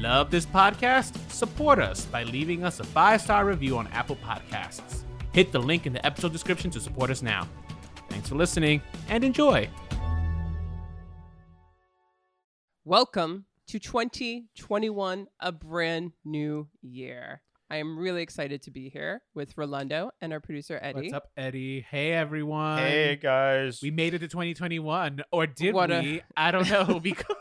Love this podcast? Support us by leaving us a 5-star review on Apple Podcasts. Hit the link in the episode description to support us now. Thanks for listening and enjoy. Welcome to 2021, a brand new year. I am really excited to be here with Rolando and our producer, Eddie. What's up, Eddie? Hey, everyone. Hey, guys. We made it to 2021. Or did we? I don't know. Because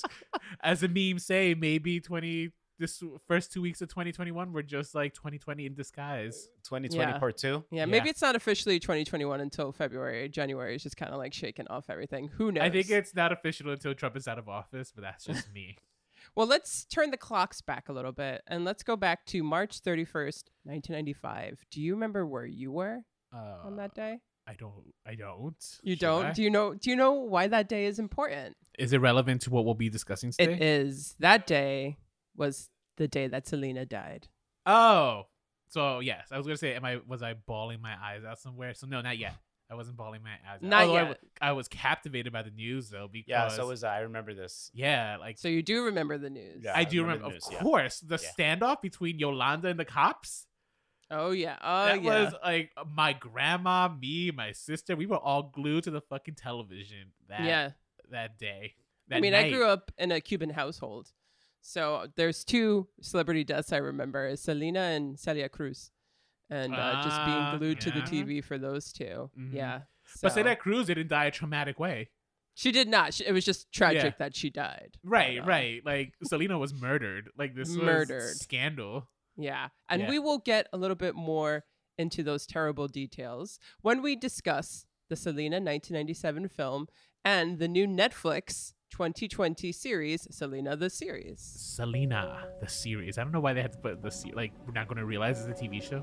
as a meme say, maybe this first 2 weeks of 2021 were just like 2020 in disguise. 2020 Yeah. part 2? Yeah, maybe it's not officially 2021 until February. January is just kind of like shaking off everything. Who knows? I think it's not official until Trump is out of office, but that's just me. Well, let's turn the clocks back a little bit and let's go back to March 31st, 1995. Do you remember where you were on that day? I don't. You Should don't? I? Do you know why that day is important? Is it relevant to what we'll be discussing today? It is. That day was the day that Selena died. Oh, so yes, I was gonna say, was I bawling my eyes out somewhere? So no, not yet. I wasn't bawling my eyes out. Not Although yet. I was captivated by the news though, because Yeah, so was I. I remember this. yeah, like So you do remember the news? Yeah. I I do remember remember, the of news, yeah. course, the Yeah. standoff between Yolanda and the cops. Oh yeah. That was like my grandma, me, my sister. We were all glued to the fucking television that day. I mean, I grew up in a Cuban household, so there's two celebrity deaths I remember: is Selena and Celia Cruz, and just being glued to the yeah. TV for those 2. Mhm. Yeah. But So- Celia Cruz didn't die a traumatic way. She did not. It was just tragic Yeah. that she died. Right, But, right. Like Selena was murdered. Like this Murdered. was scandal. Yeah. And Yeah. we will get a little bit more into those terrible details when we discuss the Selena 1997 film and the new Netflix 2020 series, Selena the Series. Selena, the series. I don't know why they had to put the like. We're not going to realize it's a TV show.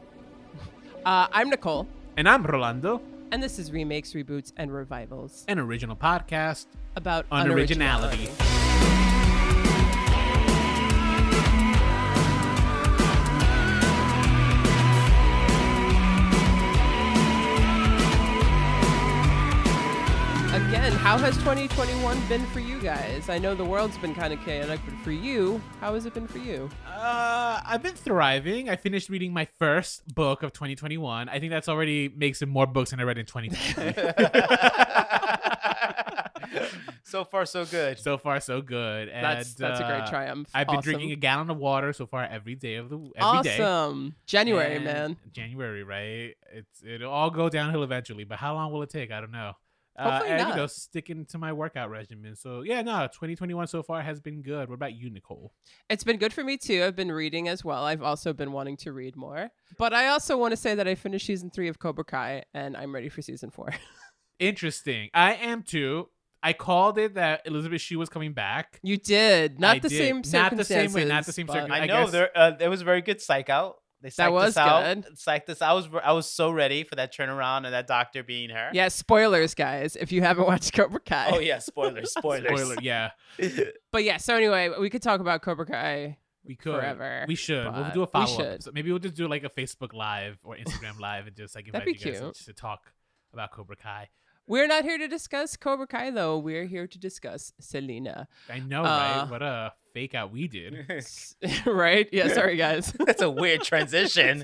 I'm Nicole, And I'm Rolando, and this is Remakes, Reboots, and Revivals an original podcast about on originality. Again, how has 2021 been for you guys? I know the world's been kind of chaotic, but for you, how has it been for you? I've been thriving. I finished reading my first book of 2021. I think that's already makes it more books than I read in 2020. So far, so good. So far, so good. And, That's a great triumph. I've been Awesome. drinking a gallon of water so far every day of the day. Awesome. January, And man. January, right? It'll all go downhill eventually, but how long will it take? I don't know. Hopefully and, not. sticking to my workout regimen. So yeah, no, 2021 so far has been good. What about you, Nicole? It's been good for me too. I've been reading as well. I've also been wanting to read more. But I also want to say that I finished season 3 of Cobra Kai and I'm ready for season 4. Interesting. I am too. I called it that Elizabeth Shue was coming back. You did. Not I the did. same Not the same circumstances. way, not the same but- circumstances. I I know guess- there was a very good psych out. They psyched That was us out. good. Psyched us. I was so ready for that turnaround and that doctor being her. Yeah, spoilers, guys, if you haven't watched Cobra Kai. Oh yeah, spoilers. Spoiler, yeah. But yeah, so anyway, we could talk about Cobra Kai. We could. Forever, We should. We'll but do a we follow should. up. So maybe we'll just do like a Facebook Live or Instagram Live and just like invite That'd you be guys cute. to talk about Cobra Kai. We're not here to discuss Cobra Kai, though. We're here to discuss Selena. I know, right? What a fake out we did. Right? Yeah, sorry, guys. That's a weird transition.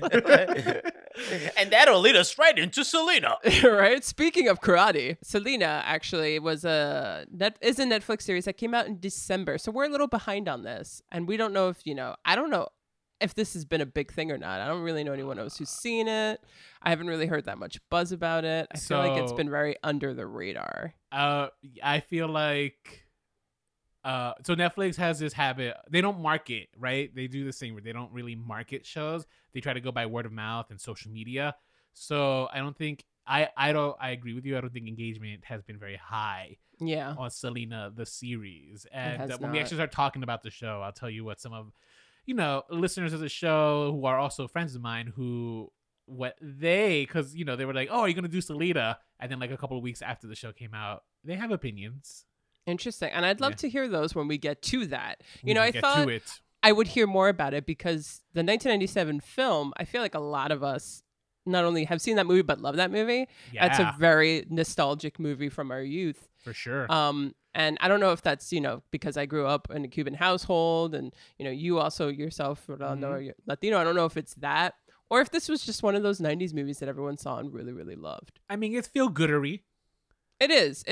And that'll lead us right into Selena. Right? Speaking of karate, Selena actually is a Netflix series that came out in December. So we're a little behind on this. And we don't know if, I don't know if this has been a big thing or not. I don't really know anyone else who's seen it. I haven't really heard that much buzz about it. I feel like it's So- been very under the radar. I feel like so Netflix has this habit. They don't market, right? They do this thing where they don't really market shows. They try to go by word of mouth and social media. So I don't think I agree with you. I don't think engagement has been very high Yeah. on Selena the series. And has when we not. actually start talking about the show, I'll tell you what some of listeners of the show who are also friends of mine because they were like, oh, are you gonna do Selena? And then like a couple of weeks after the show came out, they have opinions. Interesting. And I'd love Yeah. to hear those when we get to that. We I can get thought to it. I would hear more about it because the 1997 film, I feel like a lot of us not only have seen that movie, but love that movie. Yeah, That's a very nostalgic movie from our youth. for sure. And I don't know if that's, because I grew up in a Cuban household and, you also yourself, Rolando, are you Latino. I don't know if it's that or if this was just one of those 90s movies that everyone saw and really, really loved. I mean, it's feel goodery. It is.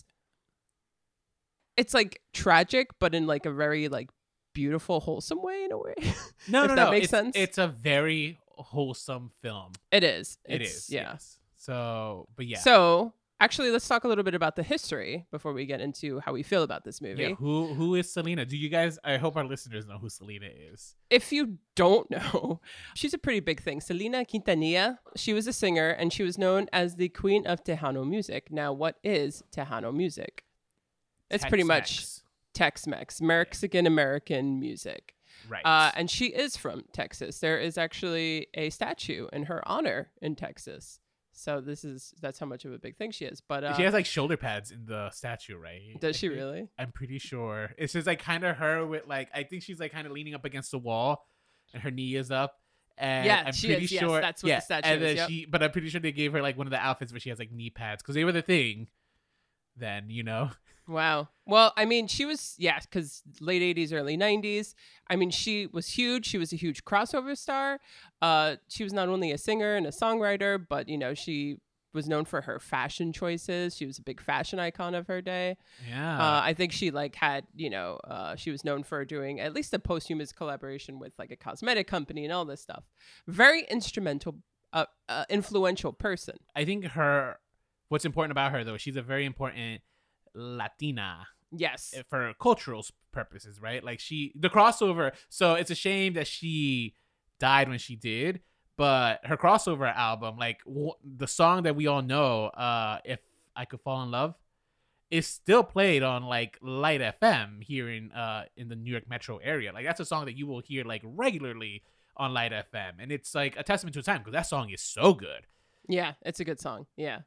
It's like tragic, but in like a very like beautiful, wholesome way in a way. No, that makes sense. It's a very wholesome film. It is. It is. Yeah. Yes. So, but yeah. So actually, let's talk a little bit about the history before we get into how we feel about this movie. Yeah, who is Selena? Do you guys? I hope our listeners know who Selena is. If you don't know, she's a pretty big thing. Selena Quintanilla. She was a singer, and she was known as the Queen of Tejano music. Now, what is Tejano music? It's pretty much Tex-Mex, Mexican-American music. Right. And she is from Texas. There is actually a statue in her honor in Texas. So that's how much of a big thing she is. But she has like shoulder pads in the statue, right? Does she really? I'm pretty sure. It's just like kind of her with like, I think she's like kind of leaning up against the wall and her knee is up. And yeah, I'm she pretty is. sure Yes, that's what the statue and then is. Yep. but I'm pretty sure they gave her like one of the outfits where she has like knee pads because they were the thing then, Wow. Well, I mean, she was, because late 80s, early 90s. I mean, she was huge. She was a huge crossover star. She was not only a singer and a songwriter, but, she was known for her fashion choices. She was a big fashion icon of her day. Yeah. I think she like had, she was known for doing at least a posthumous collaboration with like a cosmetic company and all this stuff. Very instrumental, influential person. I think what's important about her though, she's a very important Latina. Yes. For cultural purposes, right? Like the crossover. So it's a shame that she died when she did, but her crossover album, like the song that we all know, If I Could Fall in Love, is still played on like Light FM here in the New York metro area. Like that's a song that you will hear like regularly on Light FM. And it's like a testament to time because that song is so good. Yeah, it's a good song. Yeah.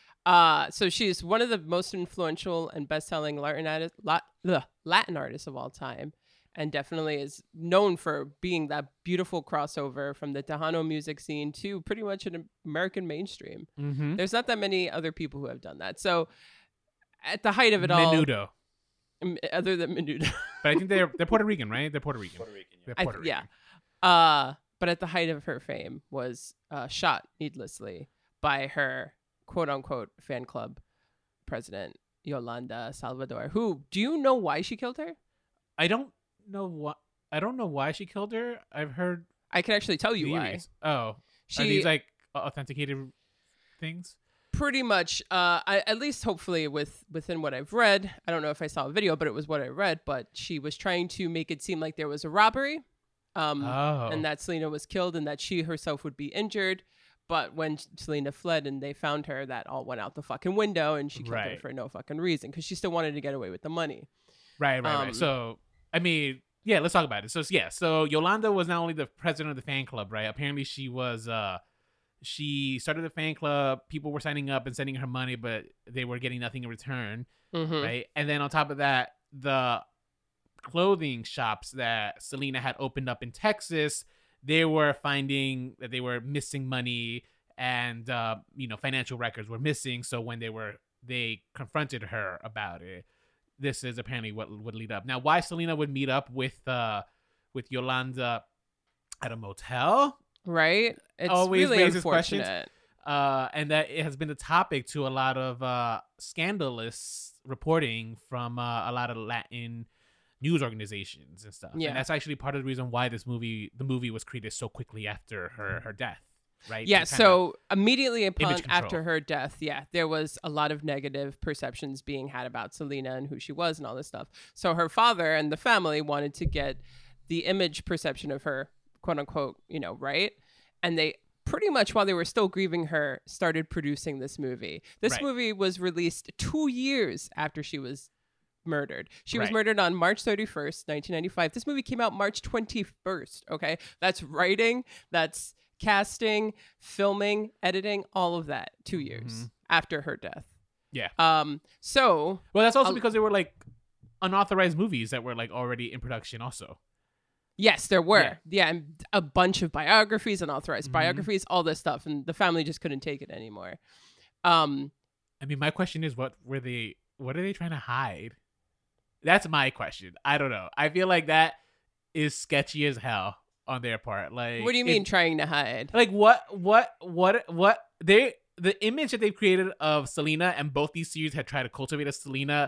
So she's one of the most influential and best-selling Latin artists of all time, and definitely is known for being that beautiful crossover from the Tejano music scene to pretty much an American mainstream. Mm-hmm. There's not that many other people who have done that. So at the height of it Menudo. Other than Menudo. But I think they're Puerto Rican, right? They're Puerto Rican. They're Puerto Rican. Yeah. But at the height of her fame was shot needlessly by her quote-unquote fan club president, Yolanda Salvador, who, do you know why she killed her? I don't know why she killed her. I've heard I can actually tell you theories. why. Oh. Are these like authenticated things? Pretty much, at least hopefully within what I've read. I don't know if I saw a video, but it was what I read. But she was trying to make it seem like there was a robbery, and that Selena was killed and that she herself would be injured. But when Selena fled and they found her, that all went out the fucking window and she killed her for no fucking reason because she still wanted to get away with the money. Right. So, I mean, yeah, let's talk about it. So Yolanda was not only the president of the fan club, right? Apparently she was, she started the fan club. People were signing up and sending her money, but they were getting nothing in return, right? And then on top of that, the clothing shops that Selena had opened up in Texas, they were finding that they were missing money and, financial records were missing. So when they confronted her about it, this is apparently what would lead up. Now, why Selena would meet up with Yolanda at a motel? Right. It's always really raises unfortunate. Questions. And that it has been a topic to a lot of scandalous reporting from a lot of Latin news organizations and stuff. Yeah. And that's actually part of the reason why the movie was created so quickly after her death, right? Yeah, so immediately control. after her death, there was a lot of negative perceptions being had about Selena and who she was and all this stuff. So her father and the family wanted to get the image perception of her, quote unquote, right? And they pretty much, while they were still grieving her, started producing this movie. This movie was released 2 years after she was murdered. She was murdered on March 31st, 1995. This movie came out March 21st, okay? That's writing, that's casting, filming, editing, all of that 2 years after her death. Yeah. So... Well, that's also because they were, like, unauthorized movies that were, like, already in production also. Yes, there were. Yeah, and a bunch of biographies, unauthorized biographies, all this stuff, and the family just couldn't take it anymore. I mean, my question is, what are they trying to hide? That's my question. I don't know. I feel like that is sketchy as hell on their part. Like, What do you mean trying to hide? Like the image that they've created of Selena, and both these series had tried to cultivate a Selena.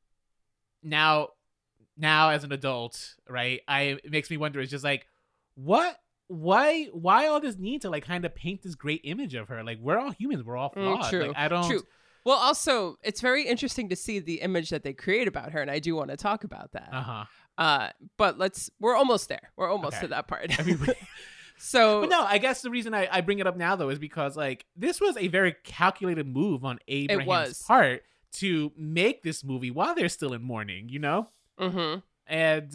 Now as an adult, right? It makes me wonder. It's just like, what? Why all this need to like kind of paint this great image of her? Like, we're all humans. We're all flawed. True. Like, I don't. True. Well, also, it's very interesting to see the image that they create about her, and I do want to talk about that. But we're almost there. We're almost to that part. So, but no, I guess the reason I bring it up now though is because like this was a very calculated move on Abraham's part to make this movie while they're still in mourning, you know? Mm-hmm. And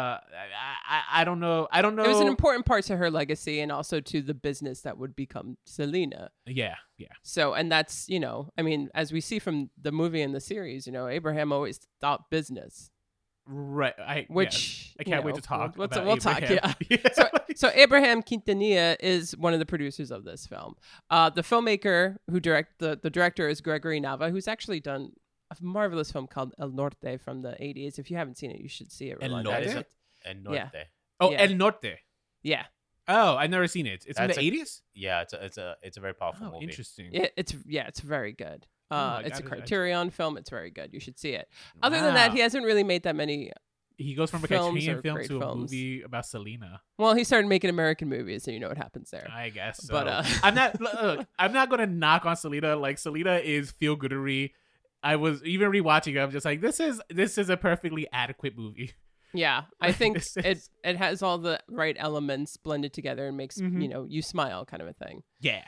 I don't know. It was an important part to her legacy and also to the business that would become Selena. Yeah. So, and that's, you know, I mean, as we see from the movie and the series, you know, Abraham always thought business. Right. I can't wait to talk. We'll about talk. Abraham. Yeah. So Abraham Quintanilla is one of the producers of this film. The filmmaker who the director is Gregory Nava, who's actually done a marvelous film called El Norte from the 80s. If you haven't seen it, you should see it. El Norte. El Norte. Yeah. Oh, Yeah. El Norte. Yeah. Oh, I've never seen it. It's in the 80s. Yeah, it's a very powerful movie. Interesting. It's very good. It's a Criterion film. It's very good. You should see it. Other than Wow. that, he hasn't really made that many. He goes from a Films Criterion are film great to a films. movie about Selena. Well, he started making American movies, and you know what happens there. I guess. So. But, I'm not gonna knock on Selena. Like, Selena is feel goodery. I was even rewatching it. I'm just like, this is a perfectly adequate movie. Yeah, I think This is- it has all the right elements blended together and makes Mhm. you know you smile, kind of a thing. Yeah.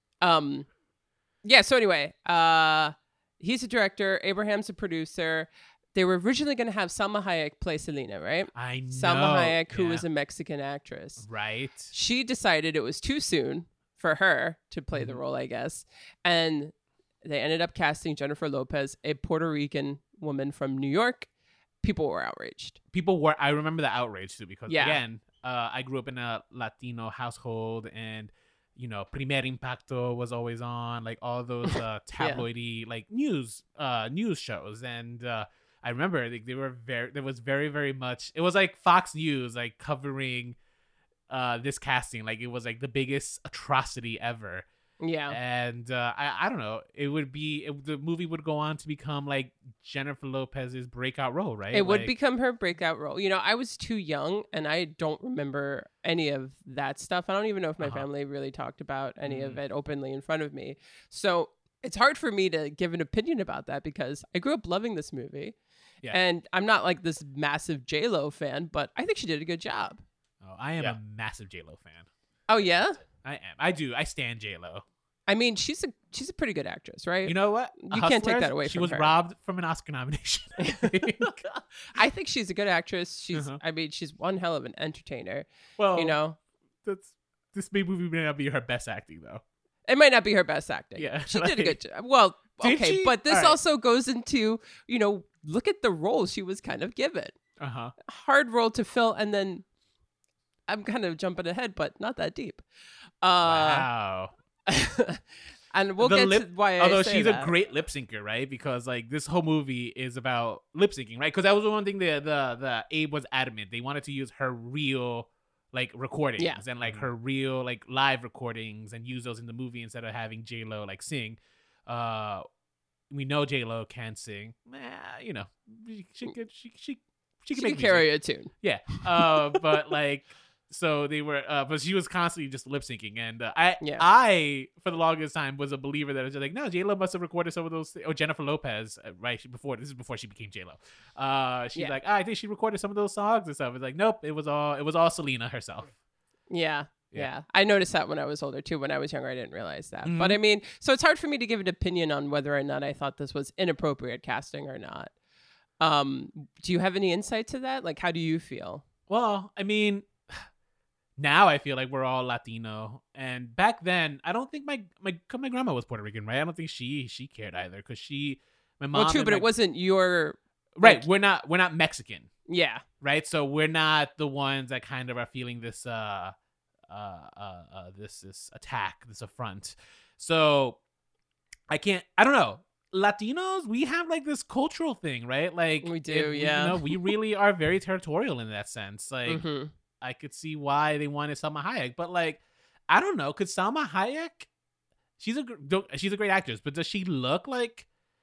Yeah. So anyway, he's a director. Abraham's a producer. They were originally going to have Salma Hayek play Selena, right? I know. Salma Hayek, who Yeah. is a Mexican actress. Right. She decided it was too soon for her to play the Mhm. role, I guess. And they ended up casting Jennifer Lopez, a Puerto Rican woman from New York. People were outraged. I remember the outrage too, because Yeah. again, I grew up in a Latino household, and you know, Primer Impacto was always on, like all those tabloidy like news shows, and I remember there was very, very much. It was like Fox News like covering this casting, like it was like the biggest atrocity ever. Yeah. And I don't know. The movie would go on to become like Jennifer Lopez's breakout role, right? It would Like, become her breakout role. You know, I was too young and I don't remember any of that stuff. I don't even know if my Uh-huh. family really talked about any of it openly in front of me. So it's hard for me to give an opinion about that because I grew up loving this movie. Yeah. And I'm not like this massive J-Lo fan, but I think she did a good job. Oh, I am Yeah. a massive J-Lo fan. Oh, yeah? I am. I do. I stand J-Lo. I mean, she's a pretty good actress, right? You know what? You can't take that away She from was her. robbed from an Oscar nomination. I think. I think she's a good actress. Uh-huh. I mean, she's one hell of an entertainer. Well, You know, this movie may not be her best acting though. it might not be her best acting. Yeah, She did a like- good job. Well, Did okay, she? but this All right. also goes into, you know, look at the role she was kind of given. Uh huh. Hard role to fill, and then I'm kind of jumping ahead, but not that deep. Wow. And we'll The get lip- to why Although I say she's that. a great lip syncer, right? Because like this whole movie is about lip syncing, right? Because that was the one thing the Abe was adamant. They wanted to use her real like recordings Yeah. and like her real like live recordings and use those in the movie instead of having J-Lo like sing. We know J-Lo can sing. You know, she could she make can music. carry a tune. Yeah. But like, so they were, but she was constantly just lip syncing. And I, for the longest time, was a believer that it was just like, no, J-Lo must have recorded some of those, or Jennifer Lopez, right? This is before she became J-Lo. She's Yeah. like, I think she recorded some of those songs and stuff. It's like, nope, it was all Selena herself. Yeah. Yeah. Yeah. I noticed that when I was older too. When I was younger, I didn't realize that. Mhm. But I mean, so it's hard for me to give an opinion on whether or not I thought this was inappropriate casting or not. Do you have any insight to that? Like, how do you feel? Well, I mean, now I feel like we're all Latino, and back then, I don't think my grandma was Puerto Rican, right? I don't think she cared either, because my mom. Well, true, and but my- it wasn't your right. like- We're not Mexican, Yeah. right? So we're not the ones that kind of are feeling this this attack, this affront. So I don't know. Latinos, we have like this cultural thing, right? Like We do, if yeah. You know, we really are very territorial in that sense. Like Mhm. I could see why they wanted Salma Hayek, but like I don't know. Could Salma Hayek? She's a great actress, but does she look like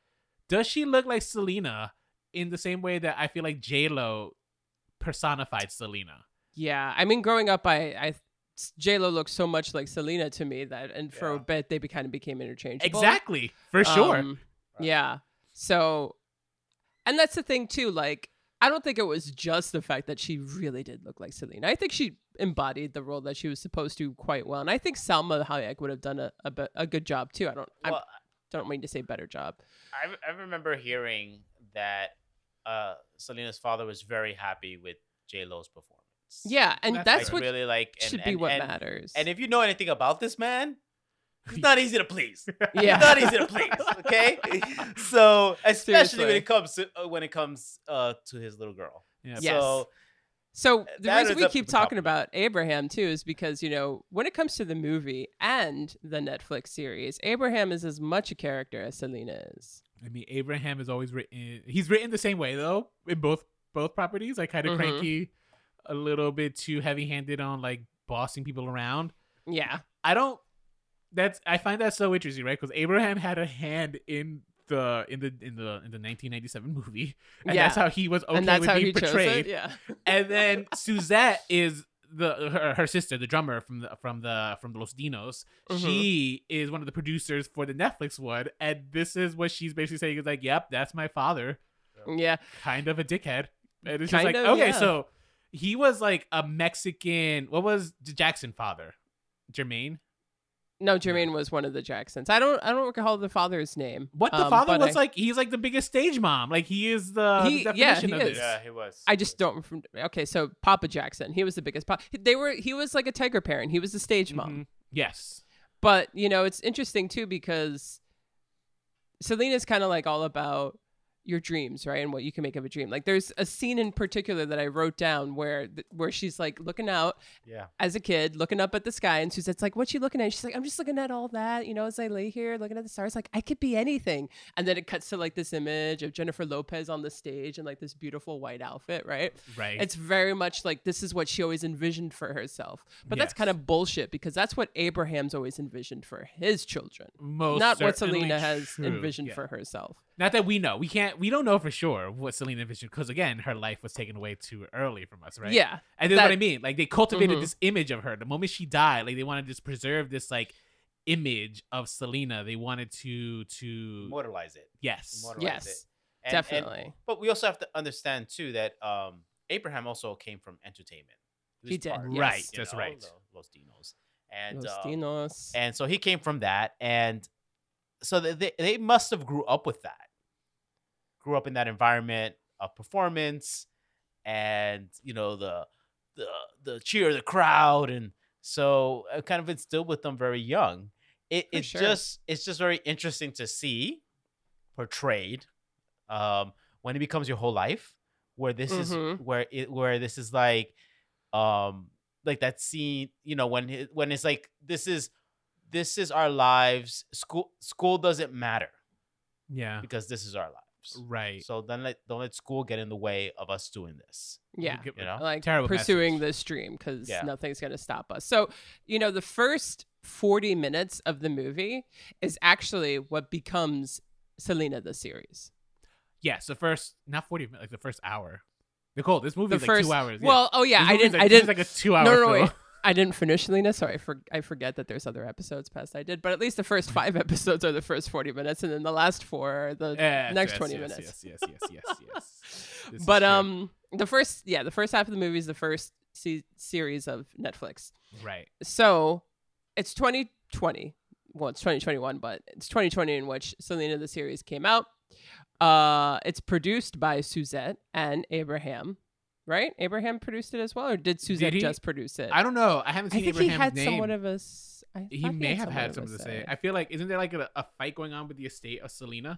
Selena in the same way that I feel like J-Lo personified Selena? Yeah, I mean, growing up, J-Lo looked so much like Selena to me and for a Yeah. bit they kind of became interchangeable. Exactly, for sure. Right. Yeah. So, and that's the thing too. Like, I don't think it was just the fact that she really did look like Selena. I think she embodied the role that she was supposed to quite well, and I think Salma Hayek would have done a good job too. I Well, don't mean to say better job. I remember hearing that Selena's father was very happy with J Lo's performance. Yeah, and That's that's Like, what really like should be what matters. And if you know anything about this man, he's not easy to please. Yeah. He's not easy to please. Okay, so especially Seriously. when it comes to his little girl. Yeah. Yes. So So the that reason is we a keep talking compliment. about Abraham too is because, you know, when it comes to the movie and the Netflix series, Abraham is as much a character as Selena is. I mean, Abraham is always written. He's written the same way though in both properties. Like kind of Mhm. cranky, a little bit too heavy-handed on like bossing people around. Yeah. I find that so interesting, right? Because Abraham had a hand in the 1997 movie, and Yeah. that's how he was okay and that's with how being he chose portrayed. it. Yeah. And then Suzette is her sister, the drummer from the Los Dinos. Mhm. She is one of the producers for the Netflix one, and this is what she's basically saying is like, "Yep, that's my father." Yeah. Kind of a dickhead, and it's just Kind like, of, okay, yeah. so he was like a Mexican. What was the Jackson father? Jermaine. No, Jermaine was one of the Jacksons. I don't recall the father's name. What the father but was like? He's like the biggest stage mom. Like he is the definition of he this. is. Yeah, he was. I just don't. Okay, so Papa Jackson, he was the biggest. He was like a tiger parent. He was the stage mom. Mhm. Yes. But, you know, it's interesting too because Selena's kind of like all about your dreams, right? And what you can make of a dream. Like there's a scene in particular that I wrote down where she's like looking out Yeah. as a kid, looking up at the sky, and Suzette's like, "What you looking at?" She's like, "I'm just looking at all that, you know, as I lay here looking at the stars. Like I could be anything." And then it cuts to like this image of Jennifer Lopez on the stage in like this beautiful white outfit, right? Right. It's very much like this is what she always envisioned for herself. But that's Yes. kind of bullshit because that's what Abraham's always envisioned for his children. Most Not what certainly Selena has true. envisioned Yeah. for herself. Not that we know. We don't know for sure what Selena envisioned because again, her life was taken away too early from us, right? Yeah. And that's that- what I mean. Like they cultivated Mhm. this image of her. The moment she died, like they wanted to just preserve this like image of Selena. They wanted to Immortalize it. yes. Immortalize it. Yes, And- definitely. but we also have to understand too that Abraham also came from entertainment. He was did, part, yes. Right, you that's know, right. Los Dinos. And Los Dinos. and so he came from that, and so they must have grew up with that. Grew up in that environment of performance, and you know the cheer of the crowd, and so it kind of instilled with them very young. It's sure. just very interesting to see portrayed when it becomes your whole life, where this is Mhm. where this is like that scene, you know, when it's like this is our lives. School doesn't matter Yeah. because this is our lives. Right. So then don't let school get in the way of us doing this. Yeah. You know? Like Terrible pursuing message. this dream because Yeah. nothing's going to stop us. So, you know, the first 40 minutes of the movie is actually what becomes Selena the series. Yes, the first not 40 minutes, like the first hour. Nicole, this movie The is like first 2 hours. Yeah. Well, oh yeah, This I movie's didn't like, I this is didn't like a 2 hour No, film. wait. I didn't finish Selena, so I forget that there's other episodes past I did, but at least the first 5 episodes are the first 40 minutes and then the last 4 are the next 20 minutes. Yes. This is But true. the first half of the movie is the first series of Netflix. Right. So it's 2020. Well, it's 2021, but it's 2020 in which Selena the series came out. It's produced by Suzette and Abraham, right? Abraham produced it as well, or did Suzette he? just produce it? I don't know. I haven't I seen think he Abraham's had name. somewhat of a. He may have had something to say. I feel like isn't there like a fight going on with the estate of Selena?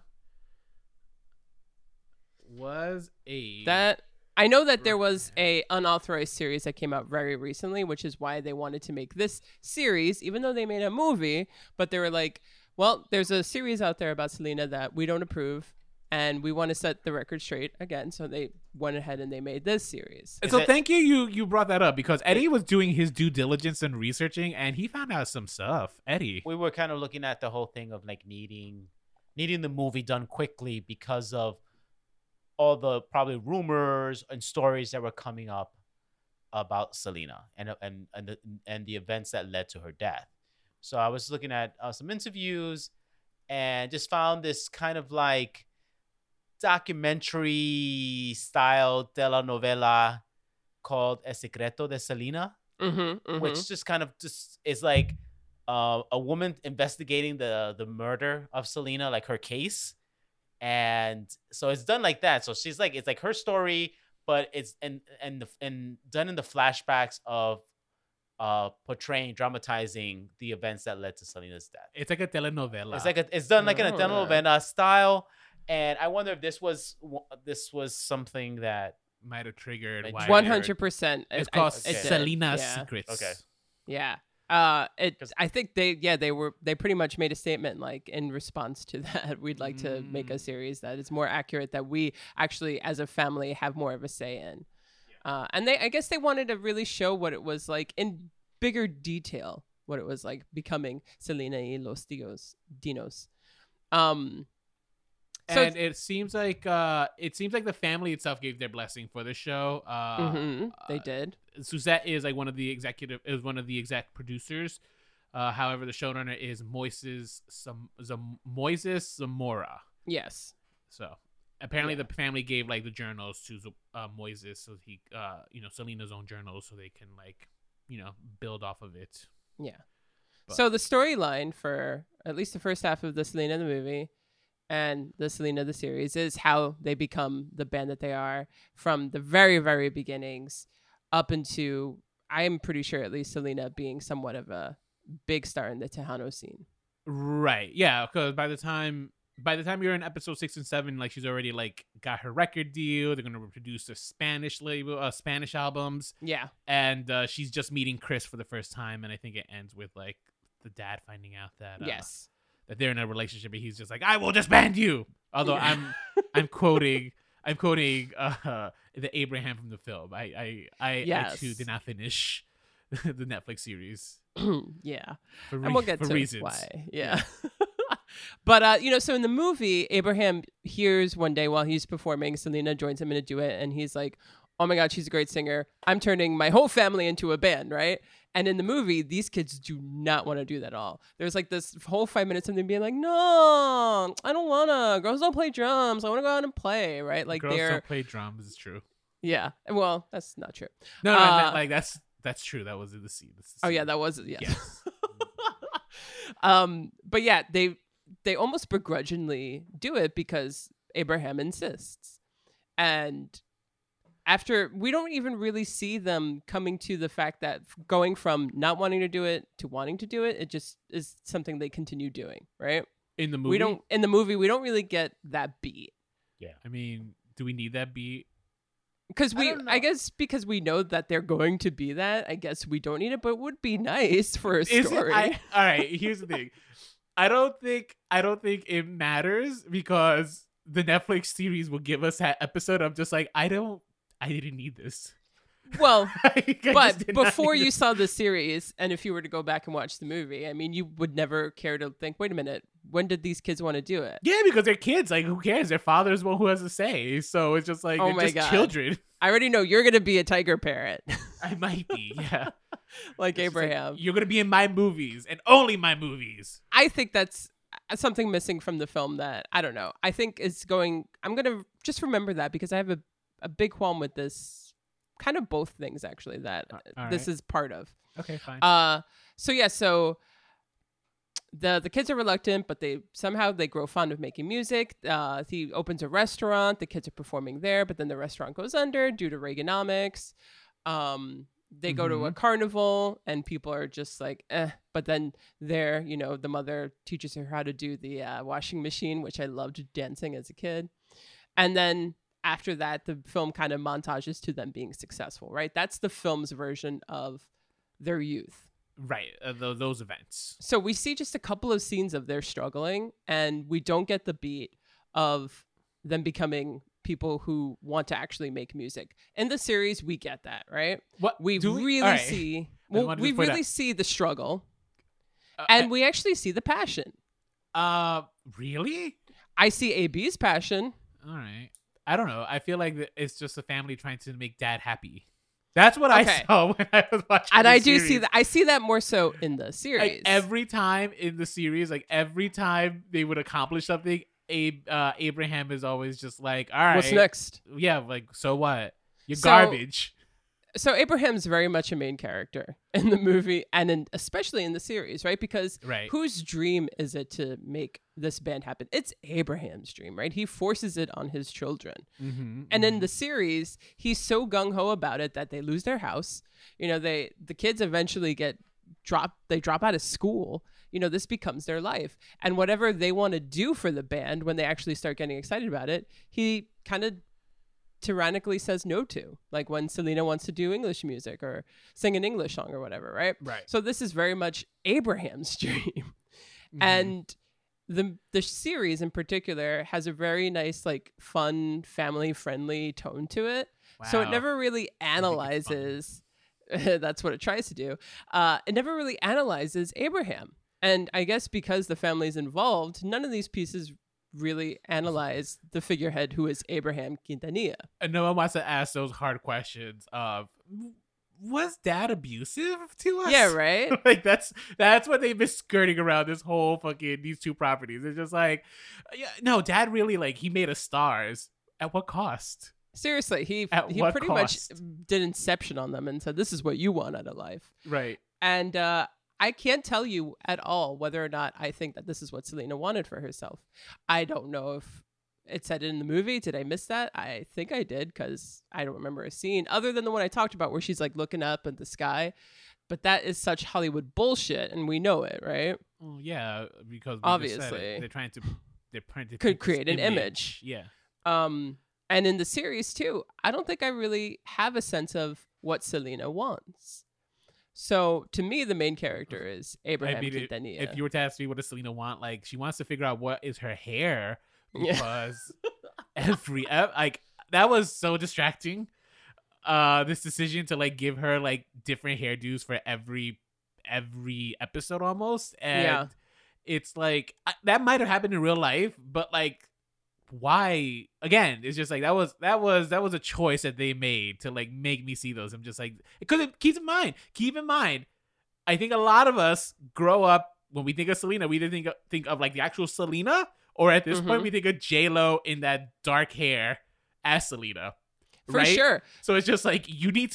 Was a That I know that there was a unauthorized series that came out very recently, which is why they wanted to make this series, even though they made a movie. But they were like, Well, there's a series out there about Selena that we don't approve, and we want to set the record straight again. So they went ahead and they made this series. And so thank you brought that up because Eddie was doing his due diligence and researching, and he found out some stuff. Eddie, We were kind of looking at the whole thing of like needing the movie done quickly because of all the probably rumors and stories that were coming up about Selena and the events that led to her death. So I was looking at some interviews and just found this kind of like documentary style telenovela called El Secreto de Selena, which just kind of just is like a woman investigating the murder of Selena, like her case. And so it's done like that. So she's like, it's like her story, but it's and done in the flashbacks of portraying, dramatizing the events that led to Selena's death. it's like a telenovela. It's done like in a Oh. telenovela style. And I wonder if this was something that might have triggered Might why trigger- 100%. it's called it did. Selena's Yeah. Secrets. Okay. Yeah. 'Cause- I think they pretty much made a statement like in response to that. We'd like to make a series that is more accurate, that we actually as a family have more of a say in. And I guess they wanted to really show what it was like in bigger detail, what it was like becoming Selena y los Dinos. So And it seems like the family itself gave their blessing for the show. they did. Suzette is like one of the exec producers. However, the showrunner is Moises Zamora. Yes. So apparently, the family gave like the journals to Moises, so he, Selena's own journals, so they can like, build off of it. Yeah. But- So the storyline for at least the first half of the Selena the movie and the Selena the series is how they become the band that they are from the very, very beginnings up into, I am pretty sure at least Selena being somewhat of a big star in the Tejano scene. Right. Yeah. Because by the time you're in episode 6 and 7, like she's already like got her record deal. They're gonna produce a Spanish label, Spanish albums, Yeah. and she's just meeting Chris for the first time. And I think it ends with like the dad finding out that Yes. that they're in a relationship, and he's just like, "I will disband you." Although Yeah. I'm quoting the Abraham from the film. I Yes. too did not finish the Netflix series Yeah. for, And we'll get for to reasons. why. Yeah. But so in the movie, Abraham hears one day while he's performing, Selena joins him in a duet, and he's like, "Oh my God, she's a great singer. I'm turning my whole family into a band," right? And in the movie, these kids do not want to do that at all. There's like this whole 5 minutes of them being like, "No, I don't wanna. Girls don't play drums. I want to go out and play," right? Like Girls they're don't play drums. It's true. yeah. Well, that's not true. No, I meant like that's true. That was in the scene. Oh yeah, that was yes. Yes. But yeah, they almost begrudgingly do it because Abraham insists. And after, we don't even really see them coming to the fact that going from not wanting to do it to wanting to do it, it just is something they continue doing, right? In the movie, We don't in the movie we don't really get that beat. I mean, do we need that beat? Because I don't know. I guess because we know that they're going to be that, I guess we don't need it, but it would be nice for a Is it- story. all right. Here's the thing. I don't think it matters because the Netflix series will give us that episode. I'm just like, I didn't need this. Well, I just but did not before need you this. saw the series, and if you were to go back and watch the movie, I mean, you would never care to think, wait a minute, when did these kids want to do it? Yeah, because they're kids. Like, who cares? Their father's one who has a say. So it's just like, Oh they're my just God. children. I already know you're going to be a tiger parrot, I might be, yeah. like It's just like, Abraham. you're gonna be in my movies and only my movies. I think that's something missing from the film that, I don't know, I think is going, I'm going to just remember that because I have a big qualm with this, kind of both things actually, that all this right. is part of. Okay, fine. So the kids are reluctant, but they grow fond of making music. He opens a restaurant. The kids are performing there, but then the restaurant goes under due to Reaganomics. They go to a carnival, and people are just like, eh. But then there, the mother teaches her how to do the washing machine, which I loved dancing as a kid. And then after that, the film kind of montages to them being successful, right? That's the film's version of their youth. Right. Those events. So we see just a couple of scenes of their struggling, and we don't get the beat of them becoming people who want to actually make music. In the series, we get that, right? What We do really all right. see. I Well, wanted to we point really out- see the struggle, Uh, and we actually see the passion. Really? I see AB's passion. All right. I don't know. I feel like it's just a family trying to make dad happy. That's what Okay. I saw when I was watching. And the I do see series. that. I see that more so in the series. Like every time in the series, like every time they would accomplish something, Abraham is always just like, "All right, What's next? Yeah, like so what? You're So- garbage." So Abraham's very much a main character in the movie, and especially in the series, right? Because Right. whose dream is it to make this band happen? It's Abraham's dream, right? He forces it on his children. Mm-hmm, And in the series, he's so gung ho about it that they lose their house. You know, the kids eventually drop out of school. You know, this becomes their life. And whatever they want to do for the band when they actually start getting excited about it, he kind of tyrannically says no to. Like when Selena wants to do English music or sing an English song or whatever, right? Right. So this is very much Abraham's dream. Mhm. And the series in particular has a very nice, like, fun, family friendly tone to it. So it Wow. never really it's fun. analyzes. That's what it tries to do. It never really analyzes Abraham. And I guess because the family's involved, none of these pieces really analyze the figurehead who is Abraham Quintanilla. And no one wants to ask those hard questions of, was dad abusive to us? Yeah, right? Like that's what they've been skirting around this whole fucking these two properties. It's just like, yeah, no, dad really, like, he made us stars. At what cost? Seriously, he At he what pretty cost? much did Inception on them and said, this is what you want out of life. Right. And I can't tell you at all whether or not I think that this is what Selena wanted for herself. I don't know if it said it in the movie. Did I miss that? I think I did, because I don't remember a scene other than the one I talked about where she's like looking up at the sky. But that is such Hollywood bullshit, and we know it, right? Well, yeah, because we just said it. Obviously. they're trying to paint Could this create an image. Yeah. And in the series too, I don't think I really have a sense of what Selena wants. So to me, the main character is Abraham Quintanilla. If you were to ask me what does Selena want, like, she wants to figure out what is her hair, Yeah. because like, that was so distracting. This decision to, like, give her, like, different hairdos for every episode almost, and Yeah. it's like that might have happened in real life, but, like, why? Again, it's just like that was a choice that they made to, like, make me see those. I'm just like, because keep in mind, I think a lot of us grow up, when we think of Selena, we either think of like the actual Selena, or at this point Mhm. we think of J-Lo in that dark hair as Selena. For right? sure. So it's just like you need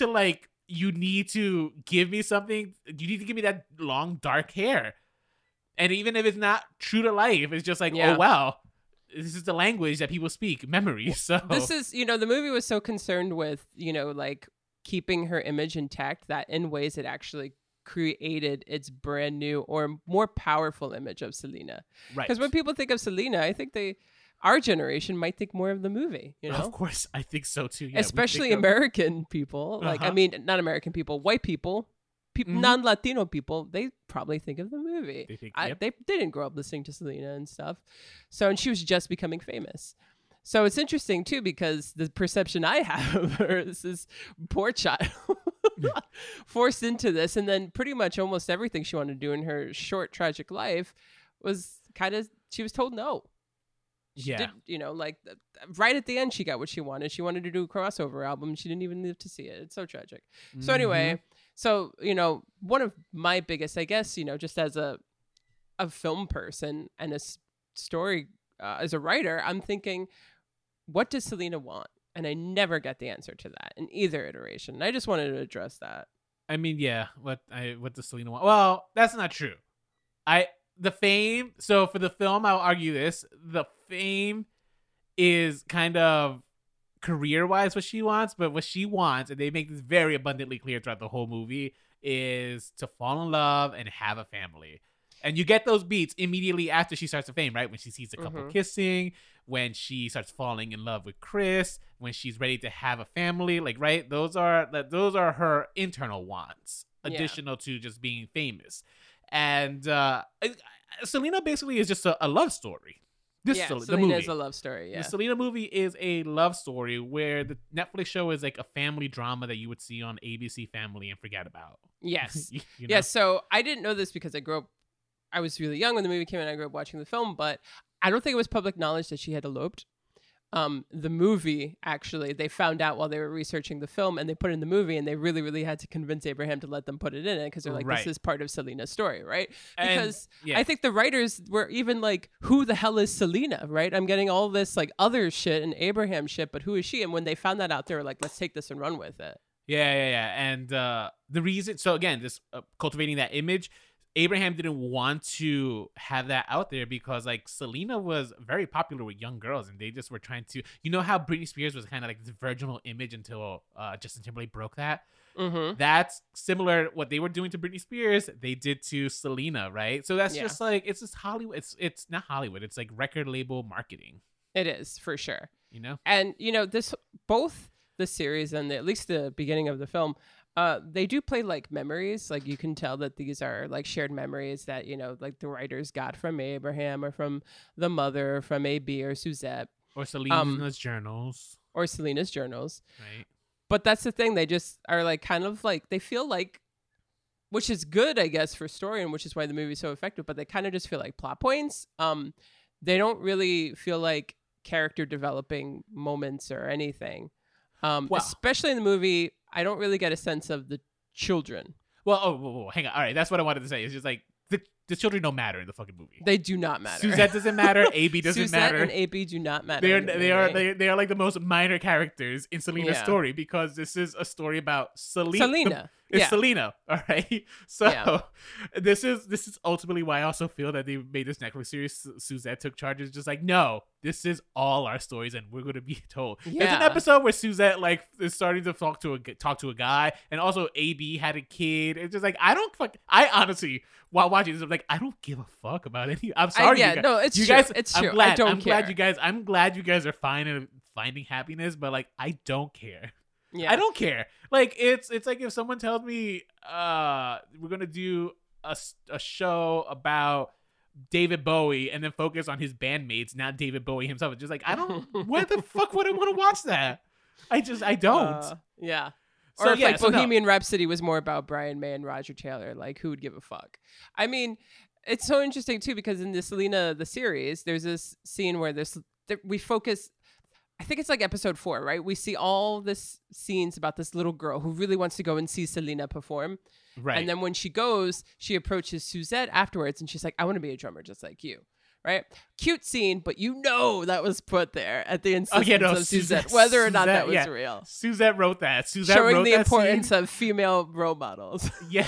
to give me something. You need to give me that long dark hair, and even if it's not true to life, it's just like, Yeah. oh wow, this is the language that people speak, memories. So This is, the movie was so concerned with, like, keeping her image intact that in ways it actually created its brand new or more powerful image of Selena. right. Because when people think of Selena, I think our generation might think more of the movie, Of course, I think so too. Yeah, we especially think of- American people. Like, I Uh-huh. mean, not American people, white people, Mhm. non-Latino people, they probably think of the movie. They think, They didn't grow up listening to Selena and stuff. So, and she was just becoming famous. So it's interesting too, because the perception I have of her is this poor child forced into this, and then pretty much almost everything she wanted to do in her short tragic life was she was told no. She Yeah. did, like, right at the end, she got what she wanted. She wanted to do a crossover album. She didn't even live to see it. It's so tragic. So anyway, one of my biggest, I guess, just as a film person and a story, as a writer, I'm thinking, what does Selena want? And I never get the answer to that in either iteration. And I just wanted to address that. I mean, yeah. What does Selena want? Well, that's not true. The fame. So for the film, I'll argue this: the fame is kind of career-wise what she wants, but what she wants, and they make this very abundantly clear throughout the whole movie, is to fall in love and have a family. And you get those beats immediately after she starts to fame, right? When she sees the couple Mhm. kissing, when she starts falling in love with Chris, when she's ready to have a family, like, right? Those are her internal wants. additional to just being famous. And Selena basically is just a love story. The Selena movie is a love story. Yeah. The Selena movie is a love story where the Netflix show is like a family drama that you would see on ABC Family and forget about. Yes. You know? Yeah. So I didn't know this because I was really young when the movie came out. I grew up watching the film, but I don't think it was public knowledge that she had eloped. The movie, actually, they found out while they were researching the film, and they put it in the movie, and they really, really had to convince Abraham to let them put it in it because they're like, this is part of Selena's story, right? Because I think the writers were even like, who the hell is Selena, right? I'm getting all this like other shit and Abraham shit, but who is she? And when they found that out, they were like, let's take this and run with it. Yeah. And the reason, so again, this cultivating that image, Abraham didn't want to have that out there because like Selena was very popular with young girls, and they just were trying to, you know how Britney Spears was kind of like this virginal image until Justin Timberlake broke that. Mm-hmm. That's similar. What they were doing to Britney Spears, they did to Selena, right? So that's just like, it's just Hollywood. It's not Hollywood. It's like record label marketing. It is, for sure. You know, and you know both the series and at least the beginning of the film. They do play like memories. Like you can tell that these are like shared memories that, you know, like the writers got from Abraham or from the mother, from AB or Suzette. Or Selena's journals. Right. But that's the thing. They just are like kind of like, they feel like, which is good, I guess, for story, and which is why the movie's so effective, but they kind of just feel like plot points. They don't really feel like character developing moments or anything. Especially in the movie, I don't really get a sense of the children. Well, hang on. All right, that's what I wanted to say. It's just like the children don't matter in the fucking movie. They do not matter. Suzette doesn't matter. AB doesn't matter. Suzette and AB do not matter. They are like the most minor characters in Selena's story, because this is a story about Selena. It's Selena, all right. So this is ultimately why I also feel that they made this Netflix series. Suzette took charge. It's just like, no, this is all our stories, and we're going to be told. There's an episode where Suzette like is starting to talk to a guy, and also AB had a kid. It's just like, I honestly, while watching this, I'm like, I don't give a fuck about any. I'm sorry, you guys. No, it's you true. Guys, it's true. I'm glad you guys are fine and finding happiness, but like, I don't care. Yeah. I don't care. Like it's like if someone tells me we're gonna do a show about David Bowie and then focus on his bandmates, not David Bowie himself. It's just like, I don't. Why the fuck would I want to watch that? I don't. Yeah. Or if Bohemian Rhapsody was more about Brian May and Roger Taylor, like who would give a fuck? I mean, it's so interesting too, because in the Selena the series, there's this scene where we focus. I think it's like episode 4, right? We see all this scenes about this little girl who really wants to go and see Selena perform. Right. And then when she goes, she approaches Suzette afterwards and she's like, I want to be a drummer just like you. Right? Cute scene, but you know that was put there at the insistence of Suzette, whether or not that was real. Suzette wrote that. Showing the importance of female role models. Yeah.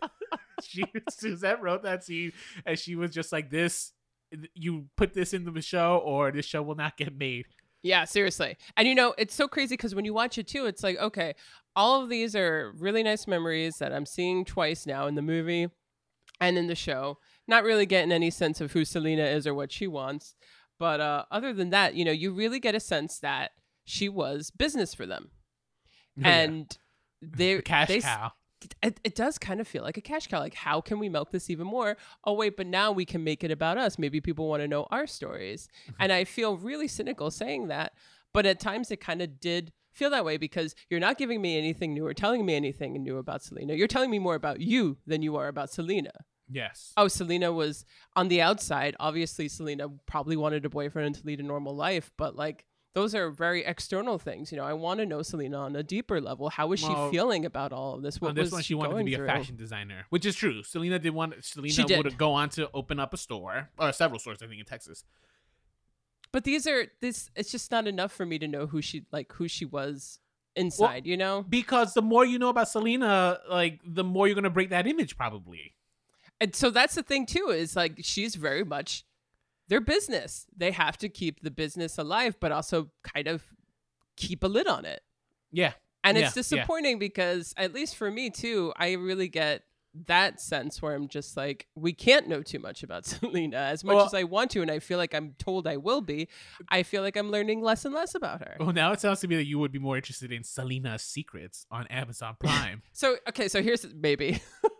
Suzette wrote that scene, and she was just like, this, you put this into the show or this show will not get made. Yeah, seriously. And you know, it's so crazy because when you watch it too, it's like, okay, all of these are really nice memories that I'm seeing twice now in the movie and in the show. Not really getting any sense of who Selena is or what she wants. But other than that, you know, you really get a sense that she was business for them. And they cash cow. It does kind of feel like a cash cow. Like, how can we milk this even more? Oh, wait, but now we can make it about us. Maybe people want to know our stories. And I feel really cynical saying that. But at times it kind of did feel that way, because you're not giving me anything new or telling me anything new about Selena. You're telling me more about you than you are about Selena. Yes. Oh, Selena was on the outside. Obviously, Selena probably wanted a boyfriend to lead a normal life. But like, those are very external things. You know, I want to know Selena on a deeper level. How was she feeling about all of this? What was she wanted to be a fashion designer, which is true. Selena would go on to open up a store, or several stores, I think, in Texas. But it's just not enough for me to know who she was inside, you know? Because the more you know about Selena, like the more you're going to break that image probably. And so that's the thing too, is like, she's very much their business. They have to keep the business alive, but also kind of keep a lid on it. Yeah. And it's disappointing because, at least for me too, I really get that sense where I'm just like, we can't know too much about Selena as much Well- as I want to, and I feel like I'm told I will be. I feel like I'm learning less and less about her. Well, now it sounds to me that you would be more interested in Selena's Secrets on Amazon Prime. So here's maybe.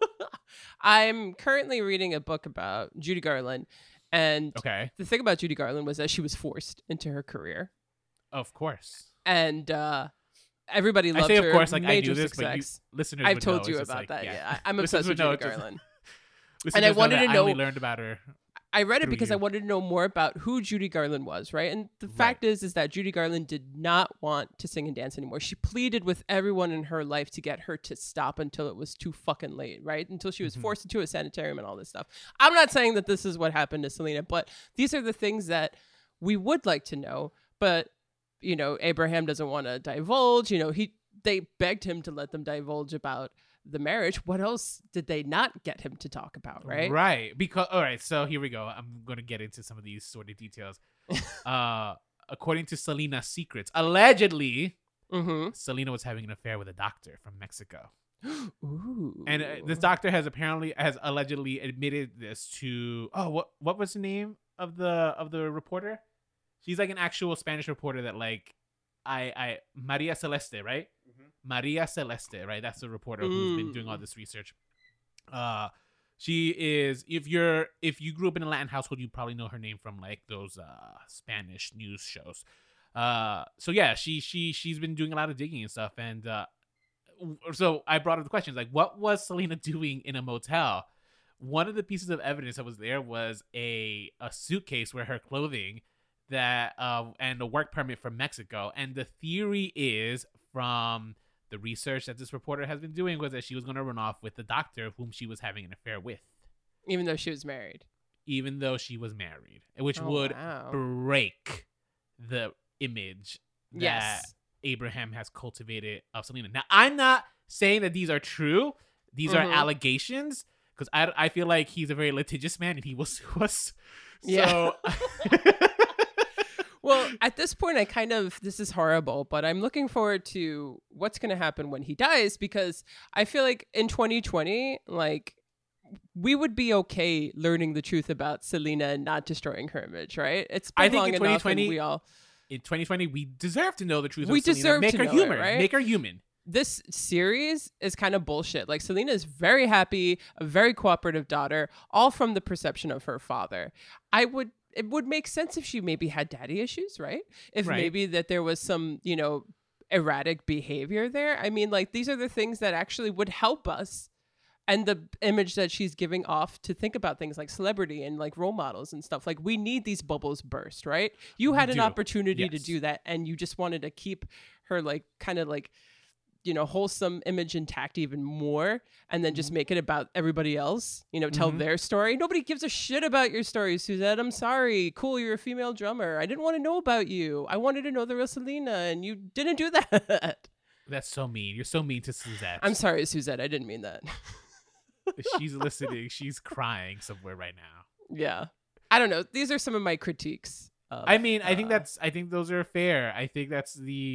I'm currently reading a book about Judy Garland, and Okay, the thing about Judy Garland was that she was forced into her career, of course. and everybody I loved say, her. of course, like I major knew this, but success. listeners, I've would told know. you It's just about like, that. yeah. Yeah, I'm Listeners obsessed with would know, Judy just- Garland. Listeners know wanted that to I know- only learned about her. I read it through because I you. wanted to know more about who Judy Garland was, right? And the Right. fact is that Judy Garland did not want to sing and dance anymore. She pleaded with everyone in her life to get her to stop until it was too fucking late, right? Until she was Mhm. forced into a sanitarium and all this stuff. I'm not saying that this is what happened to Selena, but these are the things that we would like to know. But, you know, Abraham doesn't want to divulge. You know, they begged him to let them divulge about the marriage. What else did they not get him to talk about, right? Right. Because all right, so here we go. I'm going to get into some of these sort of details. According to Selena's Secrets, allegedly Mm-hmm. Selena was having an affair with a doctor from Mexico. Ooh. And this doctor has allegedly admitted this to what was the name of the reporter? She's like an actual Spanish reporter that like I Maria Celeste, right? Maria Celeste, right? That's the reporter who's been doing all this research. She is if you grew up in a Latin household, you probably know her name from like those Spanish news shows. So yeah, she's been doing a lot of digging and stuff, and so I brought up the questions like, what was Selena doing in a motel? One of the pieces of evidence that was there was a suitcase where her clothing that and a work permit from Mexico, and the theory is from the research that this reporter has been doing was that she was going to run off with the doctor whom she was having an affair with, Even though she was married. even though she was married, which Oh, would wow. break the image that Yes. Abraham has cultivated of Selena. Now, I'm not saying that these are true. These are Mhm. allegations because I feel like he's a very litigious man and he was Yeah. so Well, at this point, this is horrible, but I'm looking forward to what's going to happen when he dies, because I feel like in 2020, like, we would be okay learning the truth about Selena and not destroying her image, right? It's been I think long in enough, and 2020 in 2020 we deserve to know the truth We of Selena. deserve Make to her know it, human. right? Make her human. This series is kind of bullshit. Like, Selena is very happy, a very cooperative daughter, all from the perception of her father. It would make sense if she maybe had daddy issues, right? If Right. maybe that there was some, erratic behavior there. I mean, like, these are the things that actually would help us, and the image that she's giving off to think about things like celebrity and like role models and stuff. Like, we need these bubbles burst, right? You had an do. opportunity to Yes. do that, and you just wanted to keep her like kind of like, wholesome image intact even more, and then just make it about everybody else, tell Mhm. their story. Nobody gives a shit about your story, Suzette. I'm sorry. Cool, you're a female drummer. I didn't want to know about you. I wanted to know the real Selena, and you didn't do that. That's so mean. You're so mean to Suzette. I'm sorry, Suzette. I didn't mean that. She's listening. She's crying somewhere right now. Yeah. I don't know. These are some of my critiques. Of, I mean, I think those are fair. I think that's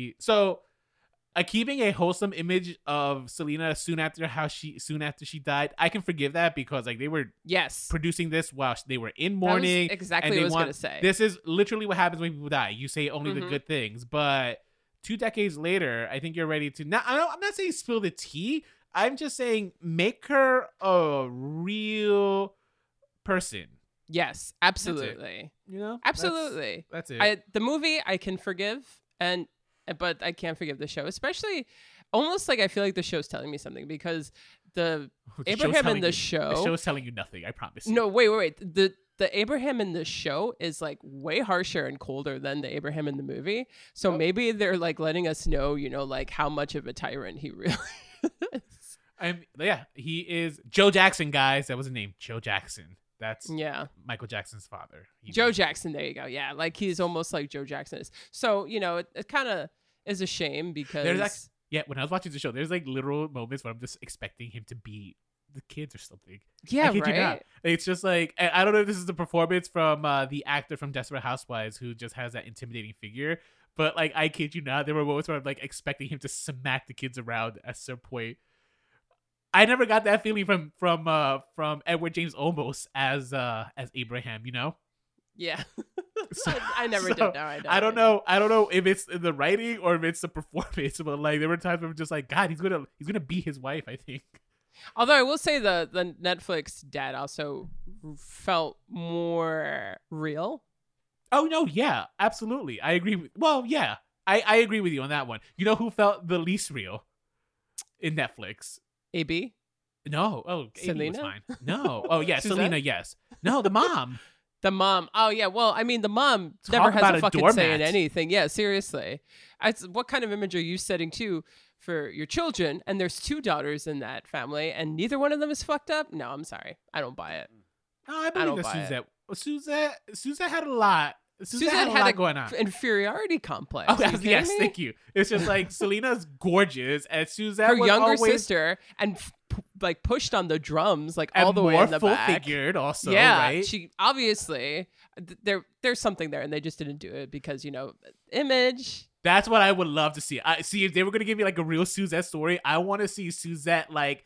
keeping a wholesome image of Selena soon after she died. I can forgive that because like they were yes. producing this while they were in That was mourning. exactly and what they I was want- going to say. This is literally what happens when people die. You say only the Mhm. good things, but 2 decades later, I think you're ready to. Now, I'm not saying spill the tea. I'm just saying make her a real person. Yes, absolutely. You know, Absolutely. That's it. The movie I can forgive, but I can't forgive the show, especially almost like I feel like the show's telling me something, because the The show's Abraham in telling the you- show. The show's telling you nothing. I promise. You. No, wait. The Abraham in the show is like way harsher and colder than the Abraham in the movie. So maybe they're like letting us know, like how much of a tyrant he really is. He is Joe Jackson, guys. That was his name, Joe Jackson. That's Yeah. Michael Jackson's father. Joe Jackson, there you go. Yeah, like he's almost like Joe Jackson is. So, it kind of is a shame because when I was watching the show, there's like literal moments where I'm just expecting him to be the kids or something. yeah, I kid you not. right. It's just like I don't know if this is the performance from the actor from Desperate Housewives who just has that intimidating figure, but like I kid you not, there were moments where I'm like expecting him to smack the kids around at some point. I never got that feeling from Edward James Olmos as Abraham, you know? Yeah. So- I never so, did. No, I don't know. I don't know if it's in the writing or if it's the performance, but like there were times where I'm just like, God, he's gonna beat his wife, I think. Although I will say the Netflix dad also felt more real. Oh no, yeah, absolutely. I agree with yeah. I agree with you on that one. You know who felt the least real in Netflix? AB? No. Oh, Amy was Selena? fine. No. Oh yeah, Suzette? Selena, yes. No, the mom. The mom. Oh yeah. Well, I mean, the mom Talk never has about a a fucking say in doormat. anything. Yeah, seriously. What kind of image are you setting too for your children? And there's 2 daughters in that family, and neither one of them is fucked up. No, I'm sorry, I don't buy it. No, I don't believe buy that Suzette had a lot. Suzette had a lot going on. inferiority complex. Oh, Are you kidding yes, me? thank you. It's just like Selena's gorgeous, and Suzette Her was younger always sister, and like pushed on the drums, like and all the way more in the back. full-figured also, Yeah, right? she obviously there's something there, and they just didn't do it because image. That's what I would love to see. I see if they were gonna give me like a real Suzette story. I want to see Suzette like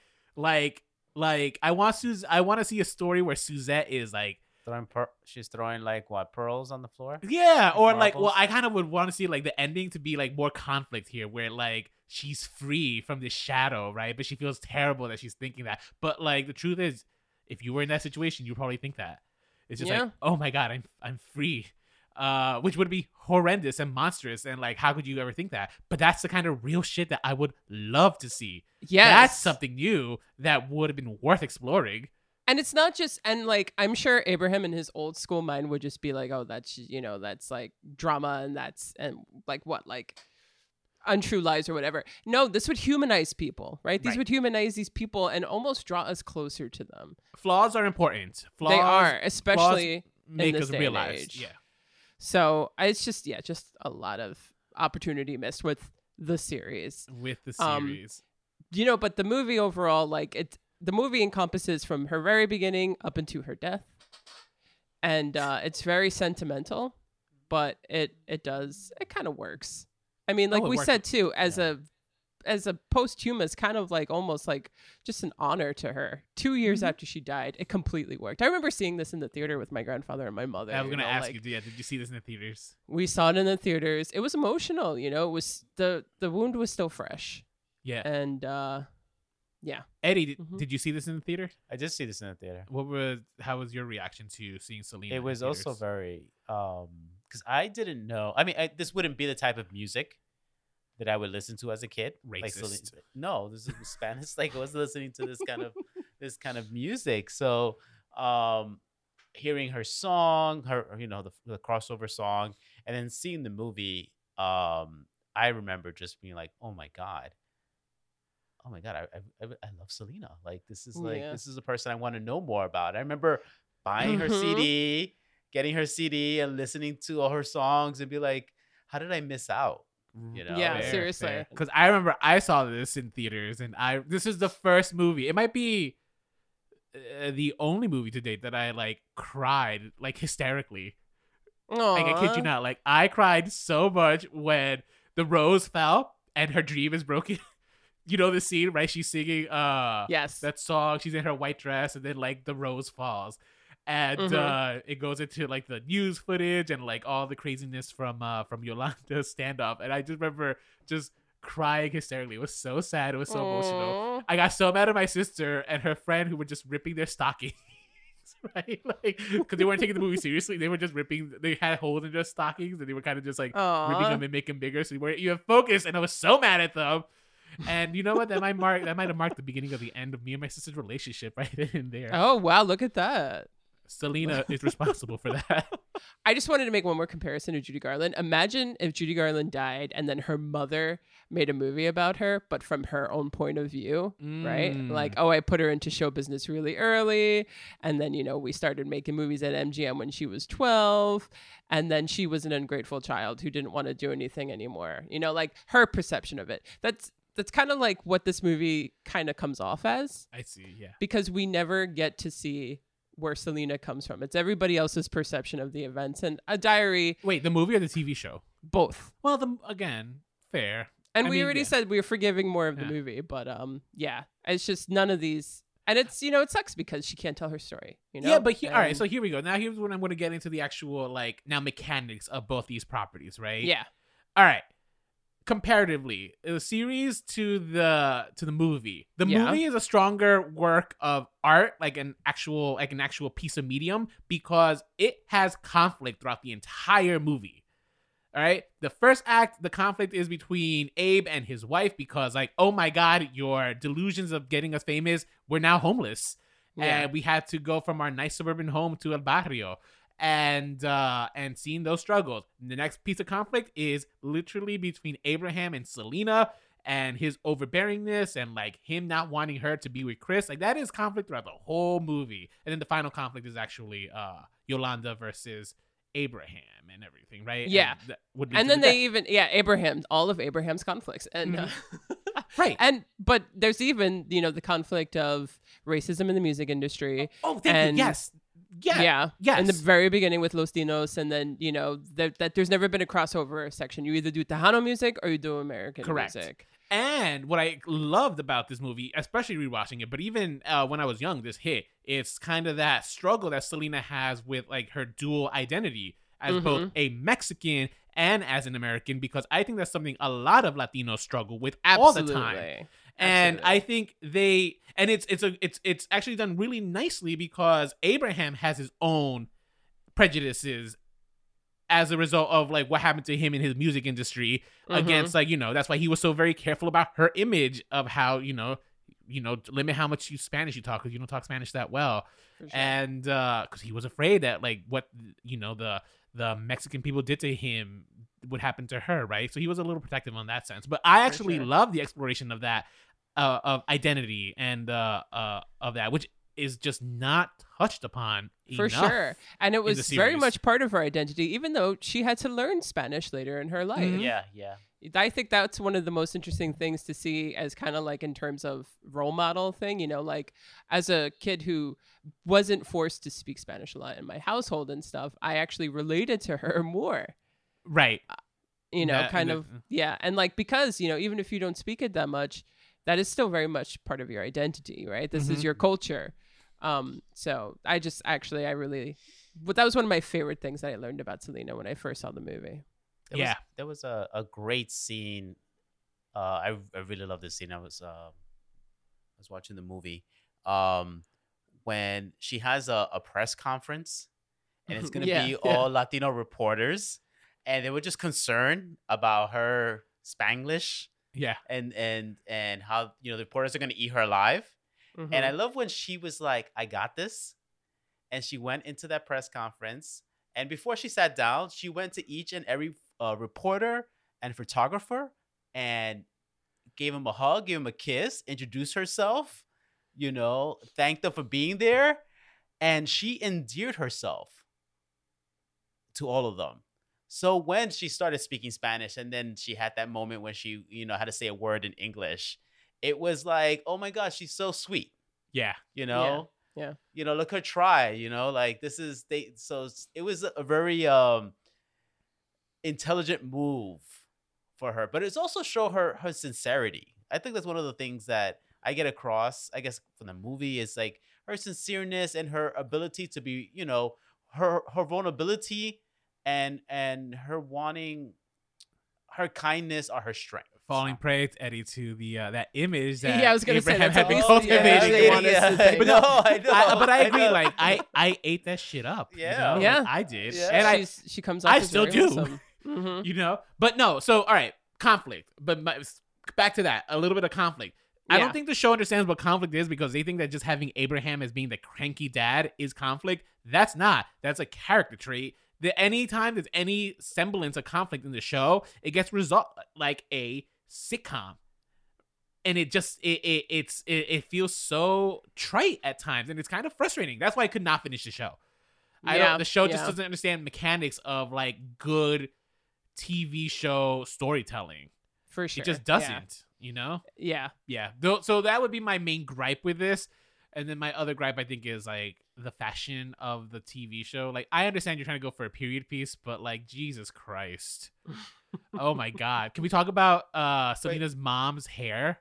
I want to see a story where Suzette is like She's throwing like what, pearls on the floor? yeah, or like Marbles? I kind of would want to see like the ending to be like more conflict here, where like she's free from this shadow, right? But she feels terrible that she's thinking that. But like the truth is, if you were in that situation, you probably think that. It's just Yeah. like, oh my god, I'm free. Which would be horrendous and monstrous, and like, how could you ever think that? But that's the kind of real shit that I would love to see. Yes, That's something new that would have been worth exploring. And it's not just, and like, I'm sure Abraham in his old school mind would just be like, oh, that's, that's like drama and like what, like untrue lies or whatever. No, this would humanize people, right? These Right. would humanize these people and almost draw us closer to them. Flaws are important. Flaws They are, especially make this us day and realize. age. Yeah. So it's just, just a lot of opportunity missed with the series. With the Um, series. But the movie overall, like the movie encompasses from her very beginning up into her death, and it's very sentimental, but it kind of works. I mean, like it we works. said too, as a posthumous kind of like almost like just an honor to her. 2 years Mm-hmm. after she died, it completely worked. I remember seeing this in the theater with my grandfather and my mother. I was gonna ask like, you, did you see this in the theaters? we saw it in the theaters. It was emotional, it was the wound was still fresh, Yeah. and yeah. Eddie, Mhm. did you see this in the theater? I did see this in the theater. How was your reaction to seeing Selena? It in was also theaters? very because I didn't know. I mean, this wouldn't be the type of music that I would listen to as a kid. Like Racist. no, this is Spanish. Like I was listening to this kind of music. So hearing her song, her the crossover song, and then seeing the movie, I remember just being like, oh my god, I love Selena. Like this is Yeah. this is a person I want to know more about. I remember buying her Mhm. CD, getting her CD, and listening to all her songs, and be like, how did I miss out? Yeah, seriously. Because I remember I saw this in theaters, and this is the first movie. It might be the only movie to date that I like cried like hysterically. Like I kid you not, like I cried so much when the rose fell and her dream is broken. You know the scene, right? She's singing Yes. that song. She's in her white dress, and then like the rose falls, and Mhm. it goes into like the news footage and like all the craziness from Yolanda's standoff. And I just remember just crying hysterically. It was so sad. It was so emotional. Aw. I got so mad at my sister and her friend who were just ripping their stockings. Right, like because they weren't taking the movie seriously. They were just ripping. They had holes in their stockings, and they were kind of just like ripping Aw. them and making bigger. So you weren't even focused, and I was so mad at them. And you know what? That might have marked the beginning of the end of me and my sister's relationship right then and there. Oh wow, look at that. Selena is responsible for that. I just wanted to make one more comparison to Judy Garland. Imagine if Judy Garland died and then her mother made a movie about her, but from her own point of view, right? Mm. Like, oh, I put her into show business really early. And then, we started making movies at MGM when she was 12. And then she was an ungrateful child who didn't want to do anything anymore. Like her perception of it. That's kind of like what this movie kind of comes off as, I see. Yeah. because we never get to see where Selena comes from. It's everybody else's perception of the events, and A Diary, Wait, the movie or the TV show? both. Well, again, fair. And I we mean, already yeah. said we were forgiving more of the Yeah. movie, but yeah, it's just none of these. And it's, it sucks because she can't tell her story, Yeah, but all right, And- so here we go. Now here's when I'm going to get into the actual like now mechanics of both these properties, right? yeah. All right. Comparatively, the series to the movie. The Yeah. movie is a stronger work of art, like an actual piece of medium, because it has conflict throughout the entire movie. All right. The first act, the conflict is between Abe and his wife because, like, oh my God, your delusions of getting us famous, we're now homeless. Yeah. And we had to go from our nice suburban home to El Barrio. And seeing those struggles. The next piece of conflict is literally between Abraham and Selena and his overbearingness and like him not wanting her to be with Chris. Like that is conflict throughout the whole movie. And then the final conflict is actually Yolanda versus Abraham and everything, right? Yeah. And then they even all of Abraham's conflicts and right. but there's even the conflict of racism in the music industry. Oh, thank you. Yes. Yeah. Yes. In the very beginning with Los Dinos, and then that there's never been a crossover section. You either do Tejano music or you do American music. And what I loved about this movie, especially rewatching it, but even when I was young, this hit, it's kind of that struggle that Selena has with like her dual identity as both a Mexican and as an American, because I think that's something a lot of Latinos struggle with all the time. And I think it's actually done really nicely because Abraham has his own prejudices as a result of like what happened to him in his music industry against like, that's why he was so very careful about her image of how, limit how much Spanish you talk because you don't talk Spanish that well. For sure. And because he was afraid that like what, the Mexican people did to him would happen to her, right? So he was a little protective on that sense. But I actually love the exploration of that, of identity and of that, which is just not touched upon for sure. And it was very series. much part of her identity, even though she had to learn Spanish later in her life. Yeah. I think that's one of the most interesting things to see as kind of like in terms of role model thing, like as a kid who wasn't forced to speak Spanish a lot in my household and stuff, I actually related to her more. Right. And like, because, even if you don't speak it that much, that is still very much part of your identity, right? This is your culture. So that was one of my favorite things that I learned about Selena when I first saw the movie. There was a great scene. I really love this scene. I was watching the movie when she has a press conference and it's gonna be all Latino reporters, and they were just concerned about her Spanglish. Yeah. And how the reporters are gonna eat her alive. And I love when she was like, I got this. And she went into that press conference. And before she sat down, she went to each and every reporter and photographer and gave him a hug, gave him a kiss, introduced herself, thanked them for being there. And she endeared herself to all of them. So when she started speaking Spanish and then she had that moment when she, had to say a word in English, it was like, oh my gosh, she's so sweet. Yeah. Yeah. Look her try, like this is so it was a very intelligent move for her, but it's also show her sincerity. I think that's one of the things that I get across, I guess, from the movie is like her sincereness and her ability to be, her vulnerability and her wanting, her kindness are her strength. Falling prey, Eddie, to the that image that I was gonna Abraham say had been that's cultivating. But no, I know. But I agree. Like I ate that shit up. Yeah. Yeah. Like, I did, Yeah. and she comes off I as still very do. wholesome. But no. So all right, conflict. But back to that, a little bit of conflict. I don't think the show understands what conflict is because they think that just having Abraham as being the cranky dad is conflict. That's not. That's a character trait. That anytime there's any semblance of conflict in the show, it gets resolved like a sitcom, and it feels so trite at times, and it's kind of frustrating. That's why I could not finish the show. The show just doesn't understand mechanics of like good TV show storytelling. For sure, It just doesn't. Yeah. So that would be my main gripe with this. And then my other gripe, I think, is like the fashion of the TV show. Like, I understand you're trying to go for a period piece, but like, Jesus Christ. Oh my god. Can we talk about Selena's mom's hair?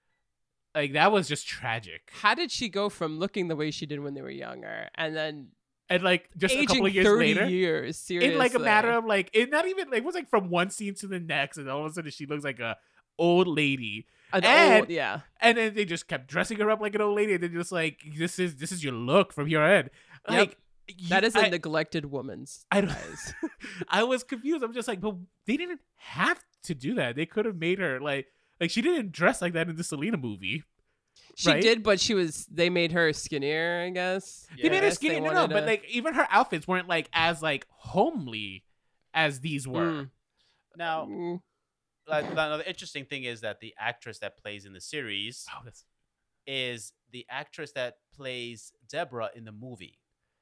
Like that was just tragic. How did she go from looking the way she did when they were younger and then And like just a aging couple of years 30 later, years, seriously. in like a matter of like, it not even like it was like from one scene to the next, and all of a sudden she looks like a old lady. Yeah. And then they just kept dressing her up like an old lady, and they're just like, this is your look from here on. Like That is a I neglected woman's I don't- eyes. I was confused. I'm just like, but they didn't have to do that. They could have made her like she didn't dress like that in the Selena movie. She Right? did, but they made her skinnier, I guess. They made her Yes, they skinny, no, wanted but to- like even her outfits weren't like as like homely as these were. Mm. Now, Mm. the interesting thing is that the actress that plays in the series Oh, that's is the actress that plays Deborah in the movie.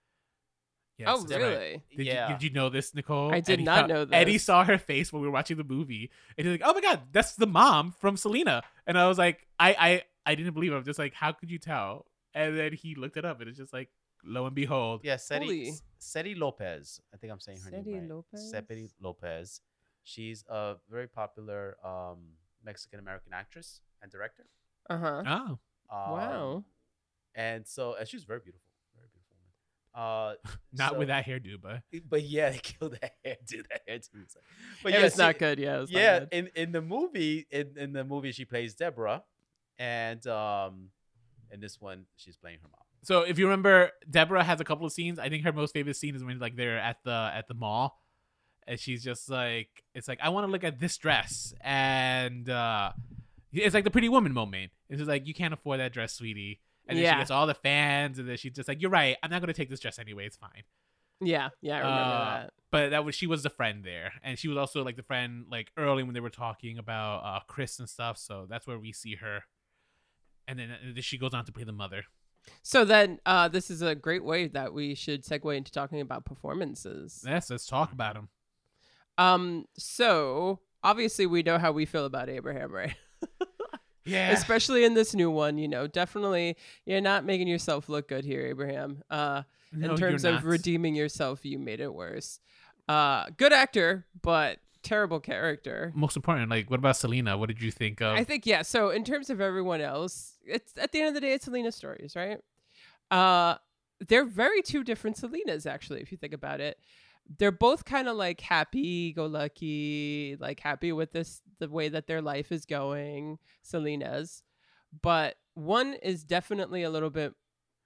yes, Oh, that's right. really? Did you know this, Nicole? I did not know Eddie this. saw her face when we were watching the movie, and he's like, "Oh my god, that's the mom from Selena." And I was like, I didn't believe it. I'm just like, how could you tell? And then he looked it up, and it's just like, lo and behold, Yeah, Holy. Seti Lopez. I think I'm saying her Seti name right. Lopez? Seti Lopez. She's a very popular Mexican American actress and director. Uh-huh. oh, Wow. And so, and she's very beautiful woman. not so- with that hairdo, But yeah, they killed that hairdo. That hairdo. But It yeah, was not she- good. Yeah, it was not Yeah, good. in the movie, in the movie, she plays Deborah, and in this one, she's playing her mom. so if you remember, Deborah has a couple of scenes. I think her most famous scene is when like they're at the mall, and she's just like, it's like, I want to look at this dress, and it's like the Pretty Woman moment. It's just like, you can't afford that dress, sweetie. And then Yeah. she gets all the fans, and then she's just like, you're right, I'm not gonna take this dress anyway. It's fine. Yeah, I remember that. But she was the friend there, and she was also like the friend like early when they were talking about Chris and stuff. So that's where we see her, and then she goes on to play the mother. So then this is a great way that we should segue into talking about performances. Yes, let's talk about him. So obviously we know how we feel about Abraham, right? Yeah, Especially in this new one, definitely you're not making yourself look good here, Abraham. In terms of redeeming yourself, you made it worse. Good actor, but terrible character. Most important, like, what about Selena? What did you think of? I think, yeah. So in terms of everyone else, it's at the end of the day, it's Selena's stories, right? They're very two different Selenas, actually, if you think about it. They're both kind of like happy-go-lucky, like happy with the way that their life is going, Selena's. But one is definitely a little bit